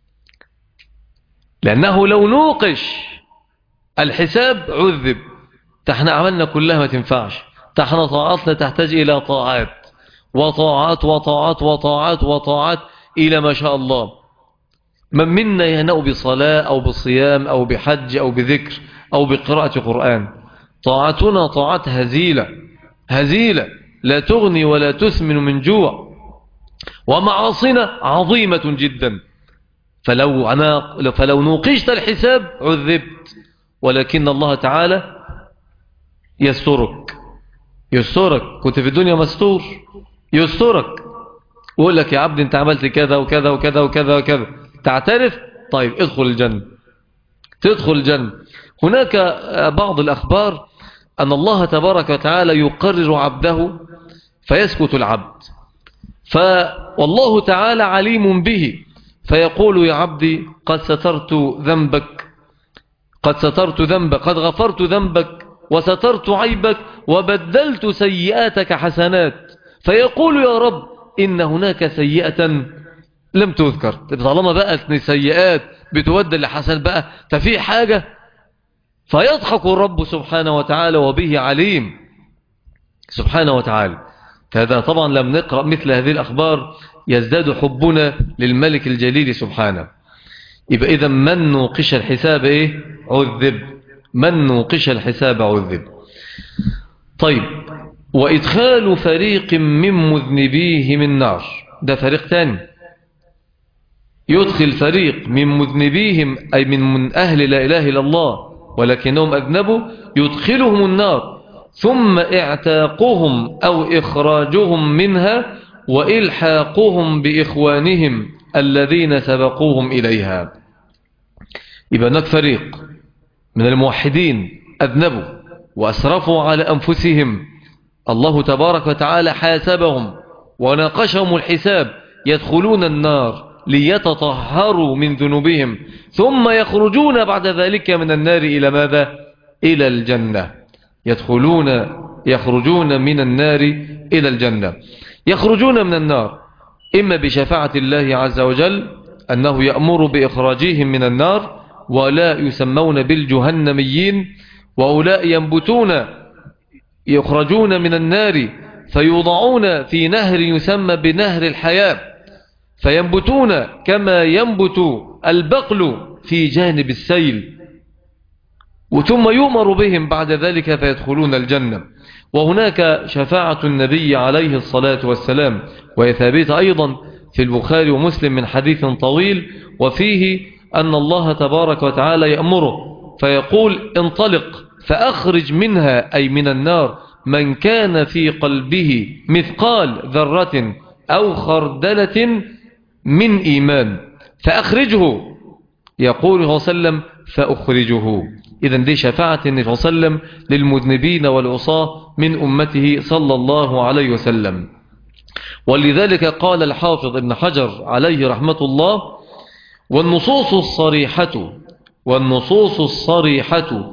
Speaker 1: لأنه لو نوقش الحساب عذب. احنا عملنا كلها ما تنفعش، احنا طاعاتنا تحتاج إلى طاعات وطاعات وطاعات وطاعات وطاعات إلى ما شاء الله. من منا يهنأ بصلاة أو بصيام أو بحج أو بذكر أو بقراءة قرآن. طاعتنا طاعات هزيلة هزيلة، لا تغني ولا تسمن من جوع، ومعاصنا عظيمة جدا، فلو نوقشت الحساب عذبت، ولكن الله تعالى يسترك. كنت في الدنيا مستور، يسترك، ويقول لك يا عبد انت عملت كذا وكذا وكذا وكذا وكذا، تعترف، طيب ادخل الجنة، تدخل الجنة. هناك بعض الأخبار أن الله تبارك وتعالى يقرر عبده فيسكت العبد، والله تعالى عليم به، فيقول يا عبدي قد سترت ذنبك، قد غفرت ذنبك وسترت عيبك وبدلت سيئاتك حسنات، فيقول يا رب إن هناك سيئة لم تذكر. طالما بقت سيئات بتودل لحسن بقى ففي حاجة، فيضحك الرب سبحانه وتعالى وبه عليم سبحانه وتعالى. فهذا طبعا لم نقرأ مثل هذه الأخبار يزداد حبنا للملك الجليل سبحانه. يبقى إذا من نوقش الحساب عذب، من نوقش الحساب عذب. طيب، وإدخال فريق من مذنبيه من نار، ده فريق تاني، يدخل فريق من مذنبيهم أي من أهل لا إله إلا الله ولكنهم أذنبوا، يدخلهم النار، ثم اعتاقهم أو إخراجهم منها وإلحاقهم بإخوانهم الذين سبقوهم إليها. يبقى هناك فريق من الموحدين أذنبوا وأسرفوا على أنفسهم، الله تبارك وتعالى حاسبهم وناقشهم الحساب، يدخلون النار ليتطهروا من ذنوبهم، ثم يخرجون بعد ذلك من النار إلى ماذا؟ إلى الجنة. يخرجون من النار إلى الجنة. يخرجون من النار إما بشفاعة الله عز وجل أنه يأمر بإخراجهم من النار، ولا يسمون بالجهنميين، وأولاء يخرجون من النار فيوضعون في نهر يسمى بنهر الحياة، فينبتون كما ينبت البقل في جانب السيل، وثم يؤمر بهم بعد ذلك فيدخلون الجنة. وهناك شفاعة النبي عليه الصلاة والسلام، وهي ثابتة أيضا في البخاري ومسلم من حديث طويل، وفيه أن الله تبارك وتعالى يأمره فيقول انطلق فأخرج منها أي من النار من كان في قلبه مثقال ذرة أو خردلة من إيمان فأخرجه. يقول صلى الله عليه وسلم فأخرجه. إذن دي شفاعة النبي صلى الله عليه وسلم للمذنبين والعصاة من أمته صلى الله عليه وسلم. ولذلك قال الحافظ ابن حجر عليه رحمة الله: والنصوص الصريحة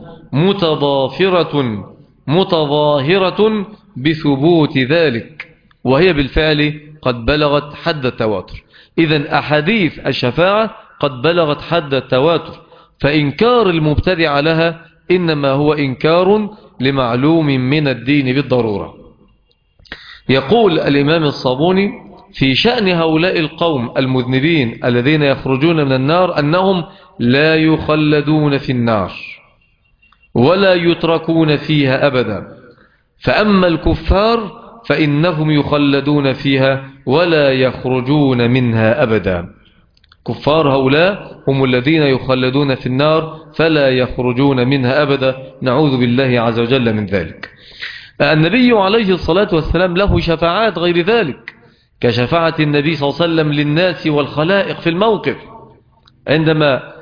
Speaker 1: متظاهرة بثبوت ذلك، وهي بالفعل قد بلغت حد التواتر. إذن أحاديث الشفاعة قد بلغت حد التواتر، فإنكار المبتدع لها إنما هو إنكار لمعلوم من الدين بالضرورة. يقول الإمام الصابوني في شأن هؤلاء القوم المذنبين الذين يخرجون من النار أنهم لا يخلدون في النار ولا يتركون فيها أبدا، فأما الكفار فإنهم يخلدون فيها ولا يخرجون منها أبدا. كفار هؤلاء هم الذين يخلدون في النار فلا يخرجون منها أبدا، نعوذ بالله عز وجل من ذلك. النبي عليه الصلاة والسلام له شفاعات غير ذلك، كشفاعة النبي صلى الله عليه وسلم للناس والخلائق في الموقف عندما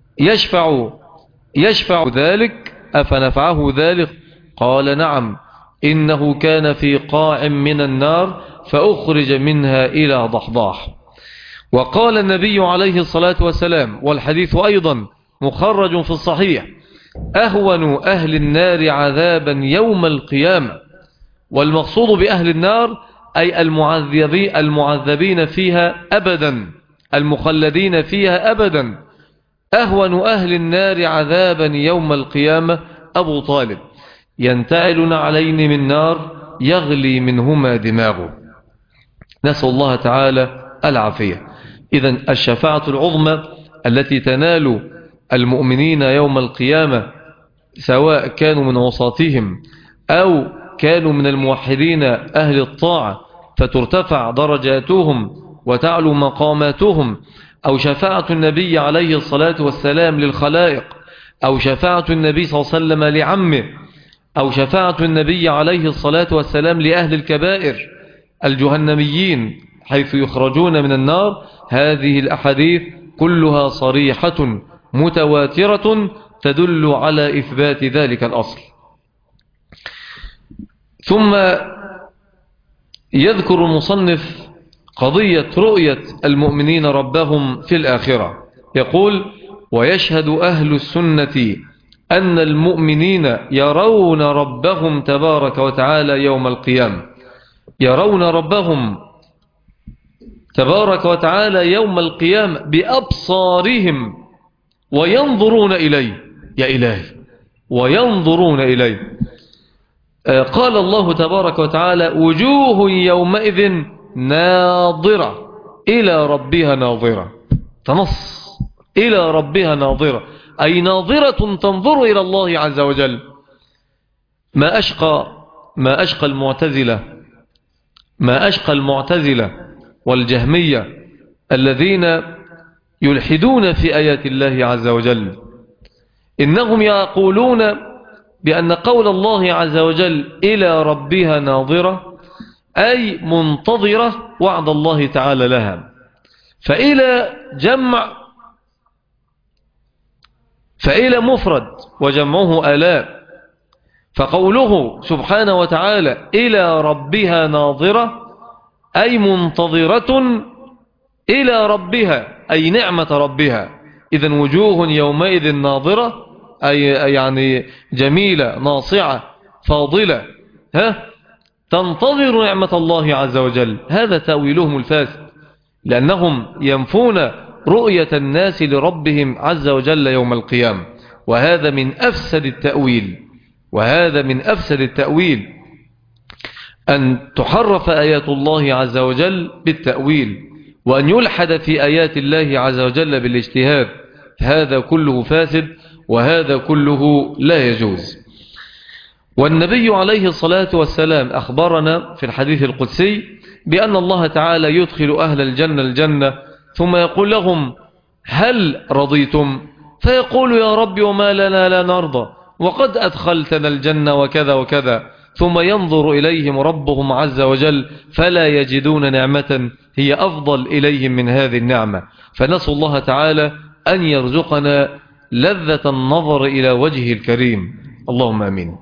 Speaker 1: يشفع ذلك أفنفعه ذلك؟ قال نعم، إنه كان في قاع من النار فأخرج منها إلى ضحضاح. وقال النبي عليه الصلاة والسلام، والحديث أيضا مخرج في الصحيح: أهون أهل النار عذابا يوم القيامة. والمقصود بأهل النار أي المعذبين فيها أبدا، المخلدين فيها أبدا. أهون أهل النار عذابا يوم القيامة أبو طالب، ينتعل نعلين من نار يغلي منهما دماغه، نسأل الله تعالى العافية. إذن الشفاعة العظمى التي تنال المؤمنين يوم القيامة، سواء كانوا من وسطهم أو كانوا من الموحدين أهل الطاعة فترتفع درجاتهم وتعلو مقاماتهم، أو شفاعة النبي عليه الصلاة والسلام للخلائق، أو شفاعة النبي صلى الله عليه وسلم لعمه، أو شفاعة النبي عليه الصلاة والسلام لأهل الكبائر الجهنميين حيث يخرجون من النار. هذه الأحاديث كلها صريحة متواترة تدل على إثبات ذلك الأصل. ثم يذكر المصنف قضية رؤية المؤمنين ربهم في الآخرة، يقول: ويشهد أهل السنة أن المؤمنين يرون ربهم تبارك وتعالى يوم القيامة، يرون ربهم تبارك وتعالى يوم القيامة بأبصارهم وينظرون إليه. يا إلهي، وينظرون إليه. قال الله تبارك وتعالى: وجوه يومئذ ناظرة إلى ربها ناظرة. تنص إلى ربها ناظرة، أي ناظرة تنظر إلى الله عز وجل. ما أشقى المعتزلة والجهمية الذين يلحدون في آيات الله عز وجل. إنهم يقولون بأن قول الله عز وجل إلى ربها ناظرة أي منتظرة وعد الله تعالى لها، فإلى مفرد وجمعه آلاء، فقوله سبحانه وتعالى إلى ربها ناظرة أي منتظرة إلى ربها أي نعمة ربها. إذن وجوه يومئذ ناظرة أي يعني جميلة ناصعة فاضلة تنتظر نعمة الله عز وجل. هذا تأويلهم الفاسد، لأنهم ينفون رؤية الناس لربهم عز وجل يوم القيامة، وهذا من أفسد التأويل، أن تحرف آيات الله عز وجل بالتأويل، وأن يلحد في آيات الله عز وجل بالاجتهاد. هذا كله فاسد، وهذا كله لا يجوز. والنبي عليه الصلاة والسلام أخبرنا في الحديث القدسي بأن الله تعالى يدخل أهل الجنة ثم يقول لهم: هل رضيتم؟ فيقول: يا رب وما لنا لا نرضى، وقد أدخلتنا الجنة وكذا وكذا. ثم ينظر إليهم ربهم عز وجل فلا يجدون نعمة هي أفضل إليهم من هذه النعمة. فنسأل الله تعالى أن يرزقنا لذة النظر إلى وجهه الكريم، اللهم آمين.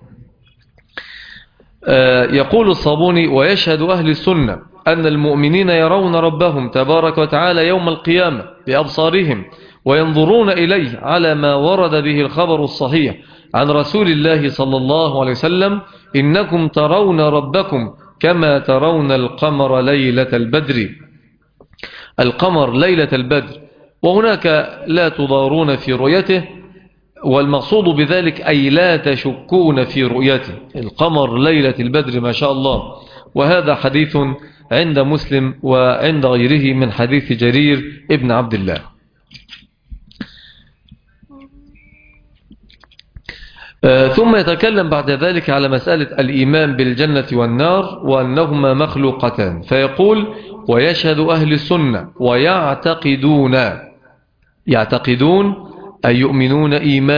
Speaker 1: يقول الصابوني: ويشهد أهل السنة أن المؤمنين يرون ربهم تبارك وتعالى يوم القيامة بأبصارهم وينظرون إليه على ما ورد به الخبر الصحيح عن رسول الله صلى الله عليه وسلم: إنكم ترون ربكم كما ترون القمر ليلة البدر. القمر ليلة البدر، وهناك لا تضارون في رؤيته، والمقصود بذلك أي لا تشكون في رؤيته. القمر ليلة البدر ما شاء الله. وهذا حديث عند مسلم وعند غيره من حديث جرير ابن عبد الله. ثم يتكلم بعد ذلك على مسألة الإيمان بالجنة والنار وأنهما مخلوقتان، فيقول: ويشهد أهل السنة يعتقدون أي يؤمنون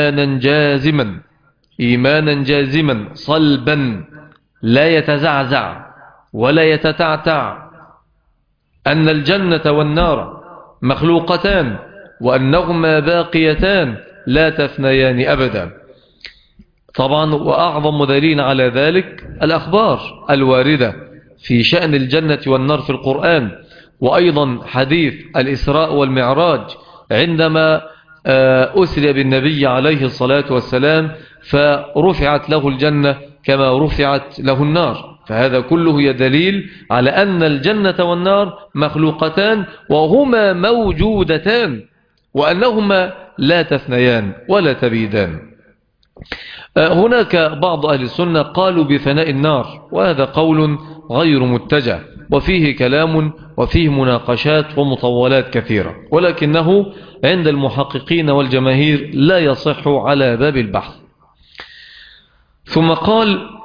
Speaker 1: إيمانا جازما صلبا لا يتزعزع ولا يتتعتع، أن الجنة والنار مخلوقتان وأنهما باقيتان لا تفنيان أبدا. طبعا وأعظم دليل على ذلك الأخبار الواردة في شأن الجنة والنار في القرآن، وأيضا حديث الإسراء والمعراج عندما أسري بالنبي عليه الصلاة والسلام فرفعت له الجنة كما رفعت له النار. فهذا كله يدليل على أن الجنة والنار مخلوقتان وهما موجودتان، وأنهما لا تفنيان ولا تبيدان. هناك بعض أهل السنة قالوا بفناء النار، وهذا قول غير متجه، وفيه كلام وفيه مناقشات ومطولات كثيرة، ولكنه عند المحققين والجماهير لا يصح على باب البحث. ثم قال: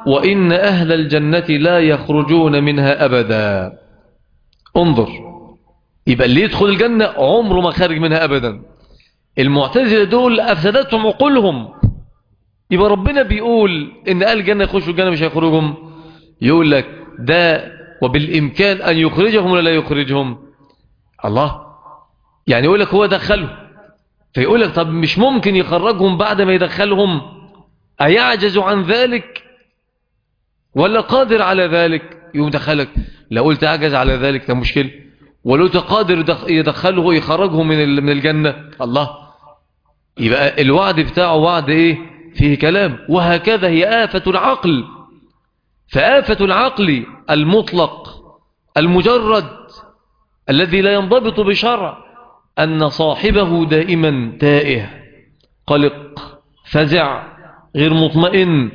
Speaker 1: وإن أهل الجنة لا يخرجون منها أبدا. انظر، يبقى اللي يدخل الجنة عمره ما خارج منها أبدا. المعتزلة دول أفسدتهم عقولهم. يبقى ربنا بيقول إن أهل الجنة يخشوا الجنة مش هيخرجهم، يقول لك ده وبالإمكان أن يخرجهم ولا لا يخرجهم. الله، يعني يقول لك هو دخله، فيقول لك طب مش ممكن يخرجهم بعد ما يدخلهم؟ أيعجز عن ذلك ولا قادر على ذلك؟ يقوم دخلك. لو قلت أعجز على ذلك ده مشكلة، ولو تقادر يدخله ويخرجه من الجنة، الله، يبقى الوعد بتاعه وعد إيه؟ فيه كلام. وهكذا هي آفة العقل. فآفة العقل المطلق المجرد الذي لا ينضبط بشرع أن صاحبه دائما تائه، قلق، فزع، غير مطمئن،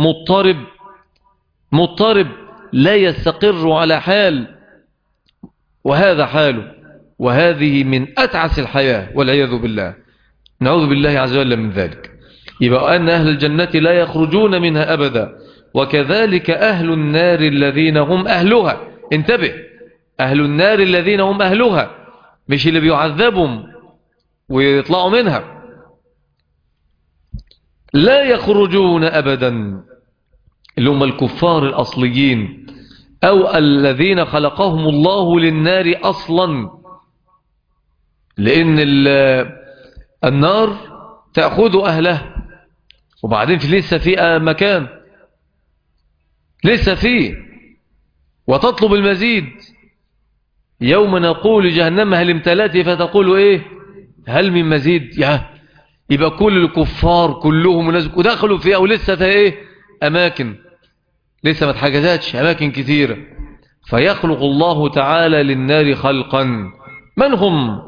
Speaker 1: مضطرب، لا يستقر على حال، وهذا حاله. وهذه من أتعس الحياة والعياذ بالله، نعوذ بالله عز وجل من ذلك. يبقى أن أهل الجنة لا يخرجون منها أبدا، وكذلك أهل النار الذين هم أهلها. انتبه، أهل النار الذين هم أهلها، مش اللي بيعذبهم ويطلعوا منها. لا يخرجون أبدا، اللي هم الكفار الأصليين، أو الذين خلقهم الله للنار أصلا. لأن النار تأخذ أهله، وبعدين لسه في مكان، لسه فيه، وتطلب المزيد. يوم نقول جهنم هل امتلأت فتقول إيه؟ هل من مزيد؟ يبقى كل الكفار كلهم ودخلوا فيها ولسه فيها إيه؟ أماكن لسه ما اتحجزتش، أماكن كثيرة. فيخلق الله تعالى للنار خلقا. من هم؟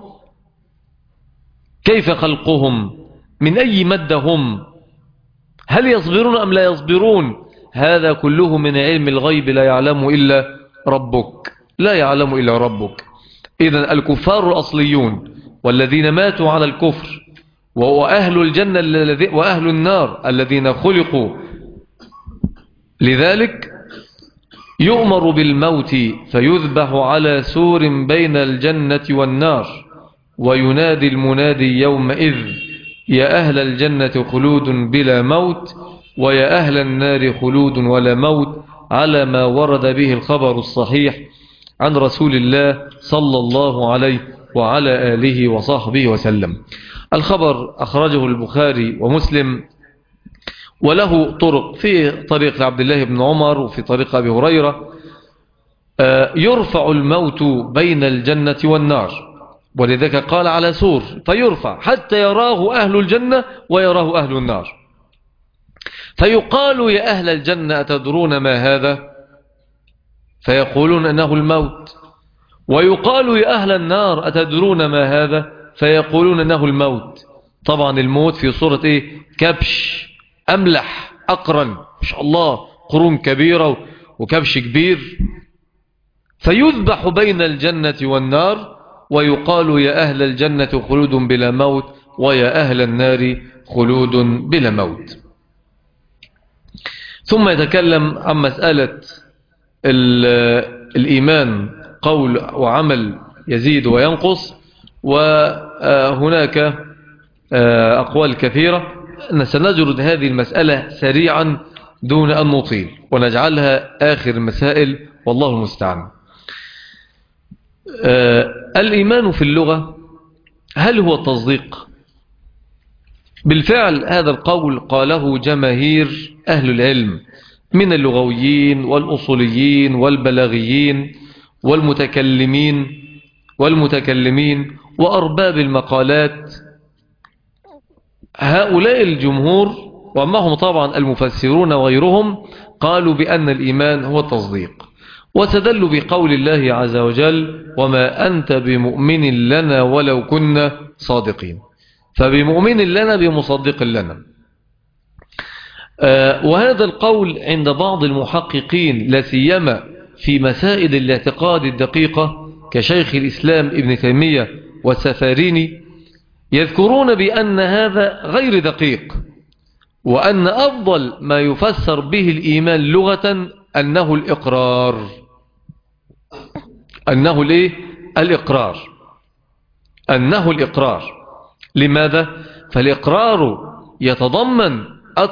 Speaker 1: كيف خلقهم؟ من أي مادة هم؟ هل يصبرون أم لا يصبرون؟ هذا كله من علم الغيب لا يعلم إلا ربك، لا يعلم إلا ربك. إذن الكفار الأصليون والذين ماتوا على الكفر، وأهل الجنة وأهل النار الذين خلقوا لذلك، يؤمر بالموت فيذبح على سور بين الجنة والنار، وينادي المنادي يومئذ يا أهل الجنة خلود بلا موت، ويا أهل النار خلود ولا موت، على ما ورد به الخبر الصحيح عن رسول الله صلى الله عليه وعلى آله وصحبه وسلم. الخبر أخرجه البخاري ومسلم، وله طرق، في طريق عبد الله بن عمر وفي طريق أبي هريرة. يرفع الموت بين الجنة والنار، ولذلك قال على سور، فيرفع حتى يراه أهل الجنة ويراه أهل النار. فيقال يا أهل الجنة أتدرون ما هذا؟ فيقولون أنه الموت. ويقال يا أهل النار أتدرون ما هذا؟ فيقولون أنه الموت. طبعا الموت في صورة إيه؟ كبش أملح أقرن، ما شاء الله، قرون كبيرة وكبش كبير. فيذبح بين الجنة والنار، ويقال يا أهل الجنة خلود بلا موت، ويا أهل النار خلود بلا موت. ثم يتكلم عن مسألة الإيمان، قول وعمل يزيد وينقص، وهناك أقوال كثيرة. سنجرد هذه المسألة سريعا دون أن نطيل، ونجعلها آخر المسائل، والله المستعان. الإيمان في اللغة هل هو التصديق؟ بالفعل هذا القول قاله جماهير أهل العلم من اللغويين والأصوليين والبلاغيين والمتكلمين وأرباب المقالات. هؤلاء الجمهور، ومعهم طبعا المفسرون وغيرهم، قالوا بأن الإيمان هو التصديق، وتدلوا بقول الله عز وجل وما أنت بمؤمن لنا ولو كنا صادقين. فبمؤمن لنا بمصدق لنا. وهذا القول عند بعض المحققين، لا سيما في مسائل الاعتقاد الدقيقة كشيخ الإسلام ابن تيمية والسفاريني، يذكرون بأن هذا غير دقيق، وأن أفضل ما يفسر به الإيمان لغة أنه الإقرار. أنه الإيه؟ الإقرار. أنه الإقرار. لماذا؟ فالإقرار يتضمن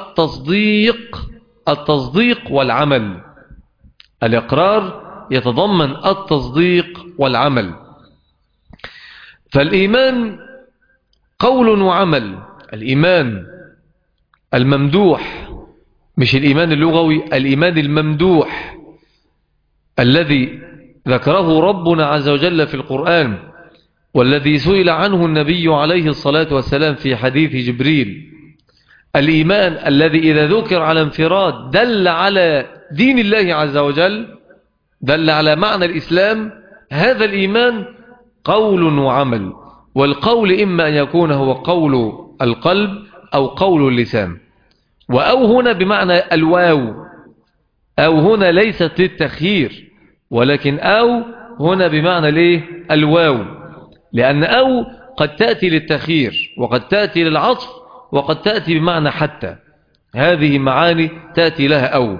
Speaker 1: التصديق والعمل. الإقرار يتضمن التصديق والعمل. فالإيمان قول وعمل. الإيمان الممدوح، مش الإيمان اللغوي، الإيمان الممدوح الذي ذكره ربنا عز وجل في القرآن، والذي سئل عنه النبي عليه الصلاة والسلام في حديث جبريل. الإيمان الذي إذا ذكر على انفراد دل على دين الله عز وجل، دل على معنى الإسلام. هذا الإيمان قول وعمل، والقول إما أن يكون هو قول القلب أو قول اللسان. وأو هنا بمعنى الواو، أو هنا ليست للتخيير، ولكن أو هنا بمعنى الايه؟ الواو، لأن أو قد تأتي للتخيير، وقد تأتي للعطف، وقد تأتي بمعنى حتى. هذه معاني تأتي لها أو.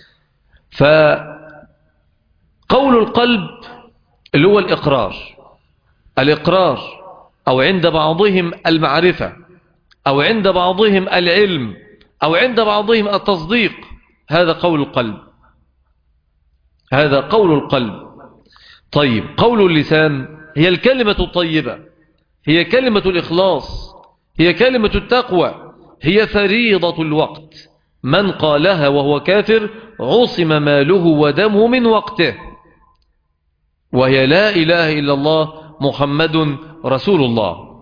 Speaker 1: فقول القلب اللي هو الإقرار، أو عند بعضهم المعرفة، أو عند بعضهم العلم، أو عند بعضهم التصديق. هذا قول القلب. هذا قول القلب. طيب، قول اللسان هي الكلمة الطيبة، هي كلمة الإخلاص، هي كلمة التقوى، هي فريضة الوقت. من قالها وهو كافر عصم ماله ودمه من وقته، وهي لا إله إلا الله محمد رسول الله.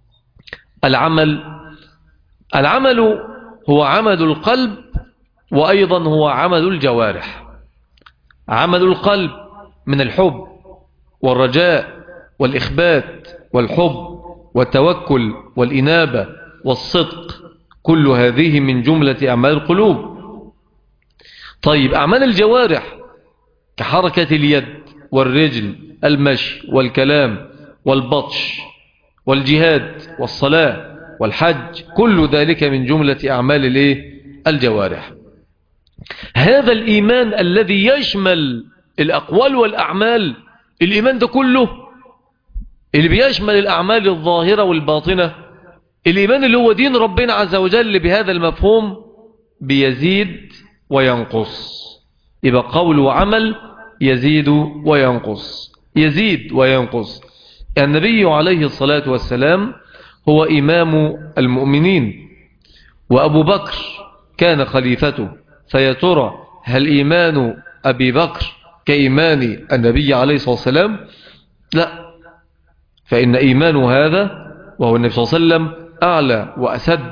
Speaker 1: العمل هو عمل القلب، وأيضا هو عمل الجوارح. عمل القلب من الحب والرجاء والإخبات والحب والتوكل والإنابة والصدق، كل هذه من جملة أعمال القلوب. طيب، أعمال الجوارح كحركة اليد والرجل، المشي والكلام والبطش والجهاد والصلاة والحج، كل ذلك من جملة أعمال الجوارح. هذا الإيمان الذي يشمل الأقوال والأعمال، الإيمان ده كله اللي بيشمل الأعمال الظاهرة والباطنة، الإيمان اللي هو دين ربنا عز وجل بهذا المفهوم، بيزيد وينقص. يبقى قول وعمل يزيد وينقص، يزيد وينقص. النبي عليه الصلاة والسلام هو إمام المؤمنين، وأبو بكر كان خليفته، فيا ترى هل إيمان أبي بكر كإيمان النبي عليه الصلاة والسلام؟ لا، فإن إيمان هذا وهو النبي صلى الله عليه وسلم أعلى وأسد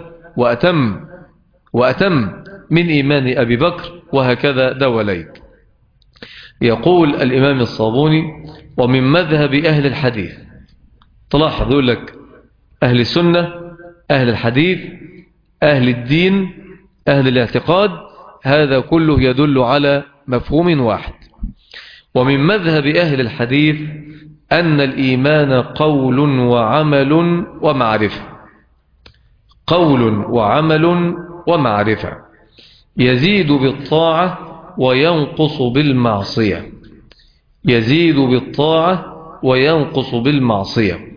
Speaker 1: وأتم من إيمان أبي بكر، وهكذا دواليك. يقول الإمام الصابوني: ومن مذهب أهل الحديث. تلاحظ يقول لك أهل السنة، أهل الحديث، أهل الدين، أهل الاعتقاد، هذا كله يدل على مفهوم واحد. ومن مذهب أهل الحديث أن الإيمان قول وعمل ومعرفة. قول وعمل ومعرفة، يزيد بالطاعة وينقص بالمعصية. يزيد بالطاعة وينقص بالمعصية.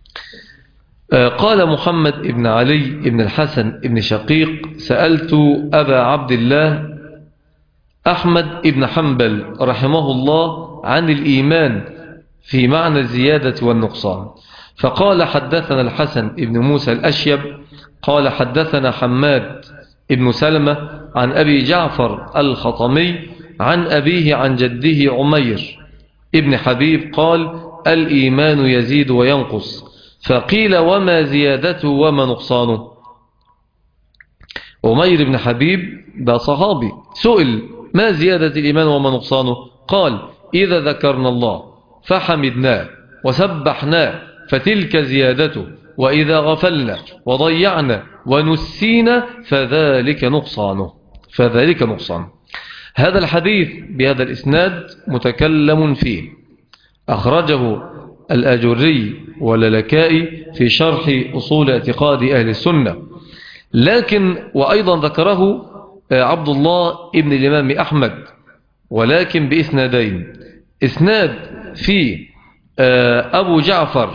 Speaker 1: قال محمد بن علي بن الحسن بن شقيق: سألت أبا عبد الله أحمد بن حنبل رحمه الله عن الإيمان في معنى الزيادة والنقصان، فقال: حدثنا الحسن بن موسى الأشيب قال حدثنا حماد بن سلمة عن أبي جعفر الخطمي عن أبيه عن جده عمير ابن حبيب قال: الإيمان يزيد وينقص. فقيل: وما زيادته وما نقصانه؟ عمير بن حبيب ده صحابي، سئل: ما زيادة الإيمان وما نقصانه؟ قال: إذا ذكرنا الله فحمدناه وسبحناه فتلك زيادته، وإذا غفلنا وضيعنا ونسينا فذلك نقصانه. فذلك نقصان. هذا الحديث بهذا الإسناد متكلم فيه، أخرجه الأجري واللالكائي في شرح أصول اعتقاد أهل السنة، لكن وأيضا ذكره عبد الله ابن الإمام أحمد، ولكن بإسنادين. إسناد في أبو جعفر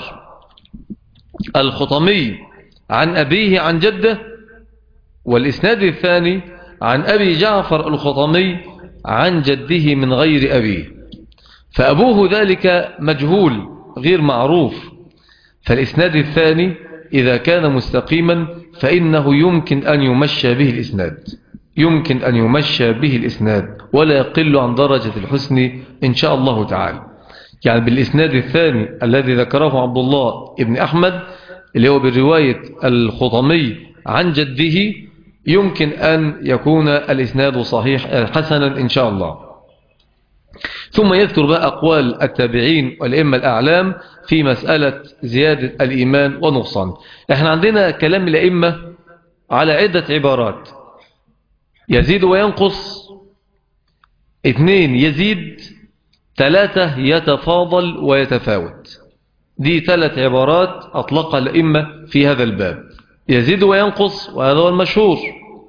Speaker 1: الخطمي عن أبيه عن جده، والإسناد الثاني عن أبي جعفر الخطمي عن جده من غير أبيه، فأبوه ذلك مجهول غير معروف. فالإسناد الثاني إذا كان مستقيما فإنه يمكن أن يمشى به الإسناد، يمكن أن يمشى به الإسناد ولا يقل عن درجة الحسن إن شاء الله تعالى. يعني بالإسناد الثاني الذي ذكره عبد الله ابن أحمد اللي هو بالرواية الخطمي عن جده يمكن أن يكون الإسناد صحيح حسنا إن شاء الله. ثم يذكر بقى أقوال التابعين والأئمة الأعلام في مسألة زيادة الإيمان ونقصان. احنا عندنا كلام الأئمة على عدة عبارات: يزيد وينقص، 2 يزيد، 3 يتفاضل ويتفاوت. دي 3 عبارات أطلقها الأئمة في هذا الباب: يزيد وينقص وهذا هو المشهور،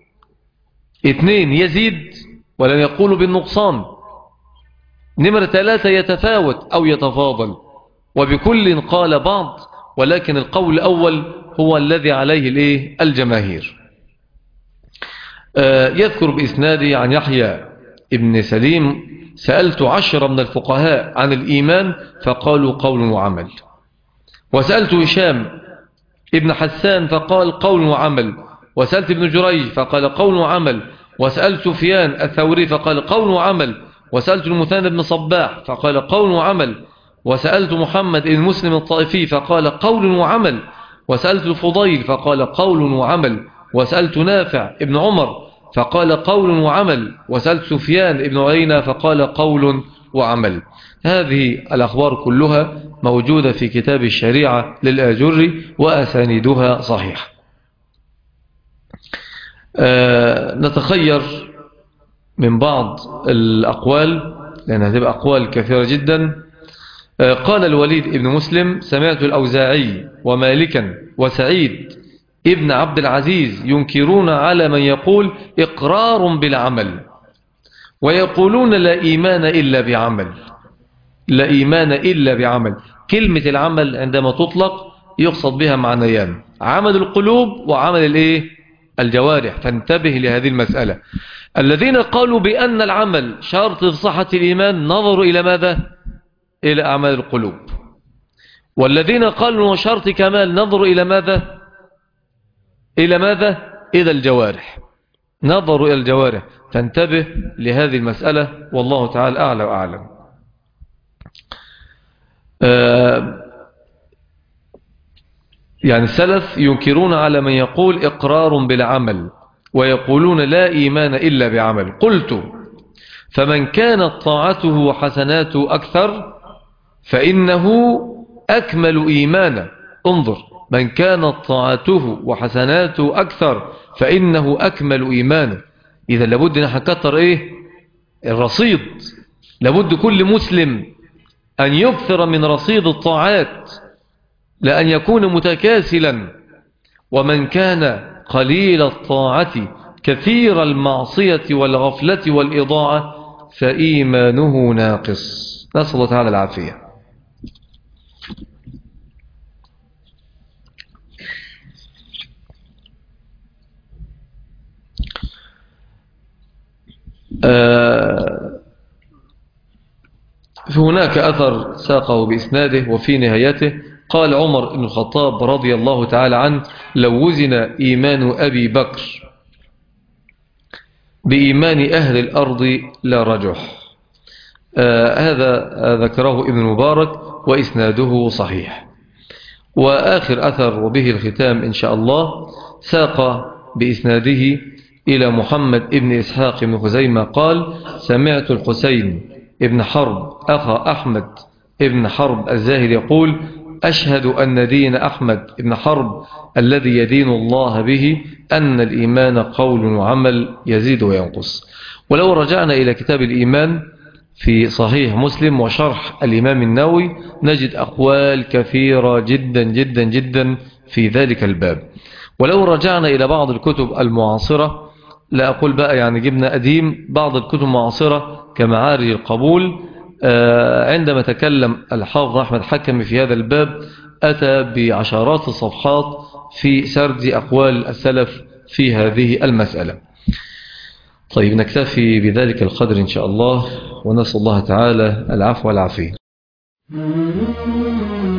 Speaker 1: 2 يزيد ولم يقولوا بالنقصان، 3 يتفاوت أو يتفاضل، وبكل قال بعض، ولكن القول الأول هو الذي عليه الجماهير. يذكر بإسناده عن يحيى ابن سليم: سألت 10 من الفقهاء عن الإيمان فقالوا قول وعمل. وسألت هشام ابن حسان فقال قول وعمل. وسألت ابن جريج فقال قول وعمل. وسألت سفيان الثوري فقال قول وعمل. وسألت المثنى بن صباح فقال قول وعمل. وسألت محمد بن مسلم الطائفي فقال قول وعمل. وسألت الفضيل فقال قول وعمل. وسألت نافع ابن عمر فقال قول وعمل. وسألت سفيان ابن عيينة فقال قول وعمل. هذه الأخبار كلها موجودة في كتاب الشريعة للآجري وأسانيدها صحيح. نتخير من بعض الأقوال لأنها تبقى أقوال كثيرة جدا. قال الوليد ابن مسلم: سمعت الأوزاعي ومالكا وسعيد ابن عبد العزيز ينكرون على من يقول إقرار بالعمل، ويقولون لا إيمان إلا بعمل. لا إيمان إلا بعمل. كلمة العمل عندما تطلق يقصد بها معنيان: عمل القلوب وعمل الجوارح. فانتبه لهذه المسألة. الذين قالوا بأن العمل شرط في صحة الإيمان نظروا إلى ماذا؟ إلى أعمال القلوب. والذين قالوا شرط كمال نظروا إلى ماذا؟ إلى ماذا؟ إلى الجوارح. نظروا إلى الجوارح. فانتبه لهذه المسألة والله تعالى أعلى وأعلم. يعني السلف ينكرون على من يقول إقرار بالعمل ويقولون لا إيمان إلا بعمل. قلت: فمن كانت طاعته وحسناته أكثر فإنه أكمل إيمانا. انظر: من كانت طاعته وحسناته أكثر فإنه أكمل إيمانا. إذا لابد أن نكتر الرصيد. لابد كل مسلم أن يكثر من رصيد الطاعات لأن يكون متكاسلا. ومن كان قليل الطاعة كثير المعصية والغفلة والإضاعة فإيمانه ناقص. نسأل الله تعالى العافية. هناك أثر ساقه بإسناده وفي نهايته قال عمر بن الخطاب رضي الله تعالى عنه: لو وزن إيمان أبي بكر بإيمان أهل الأرض لرجح. هذا ذكره ابن مبارك وإسناده صحيح. وآخر أثر وبه الختام إن شاء الله ساق بإسناده إلى محمد ابن إسحاق بن خزيمة قال: سمعت الحسين ابن حرب أخا أحمد ابن حرب الزاهد يقول: أشهد أن دين أحمد ابن حرب الذي يدين الله به أن الإيمان قول وعمل يزيد وينقص. ولو رجعنا إلى كتاب الإيمان في صحيح مسلم وشرح الإمام النووي نجد أقوال كثيرة جدا جدا جدا في ذلك الباب. ولو رجعنا إلى بعض الكتب المعاصرة، لا أقول بقى يعني جبنا قديم، بعض الكتب المعاصرة كمعارج القبول، عندما تكلم الحافظ أحمد حكمي في هذا الباب أتى بعشرات الصفحات في سرد أقوال السلف في هذه المسألة. طيب نكتفي بذلك القدر إن شاء الله، ونسأل الله تعالى العفو والعافية.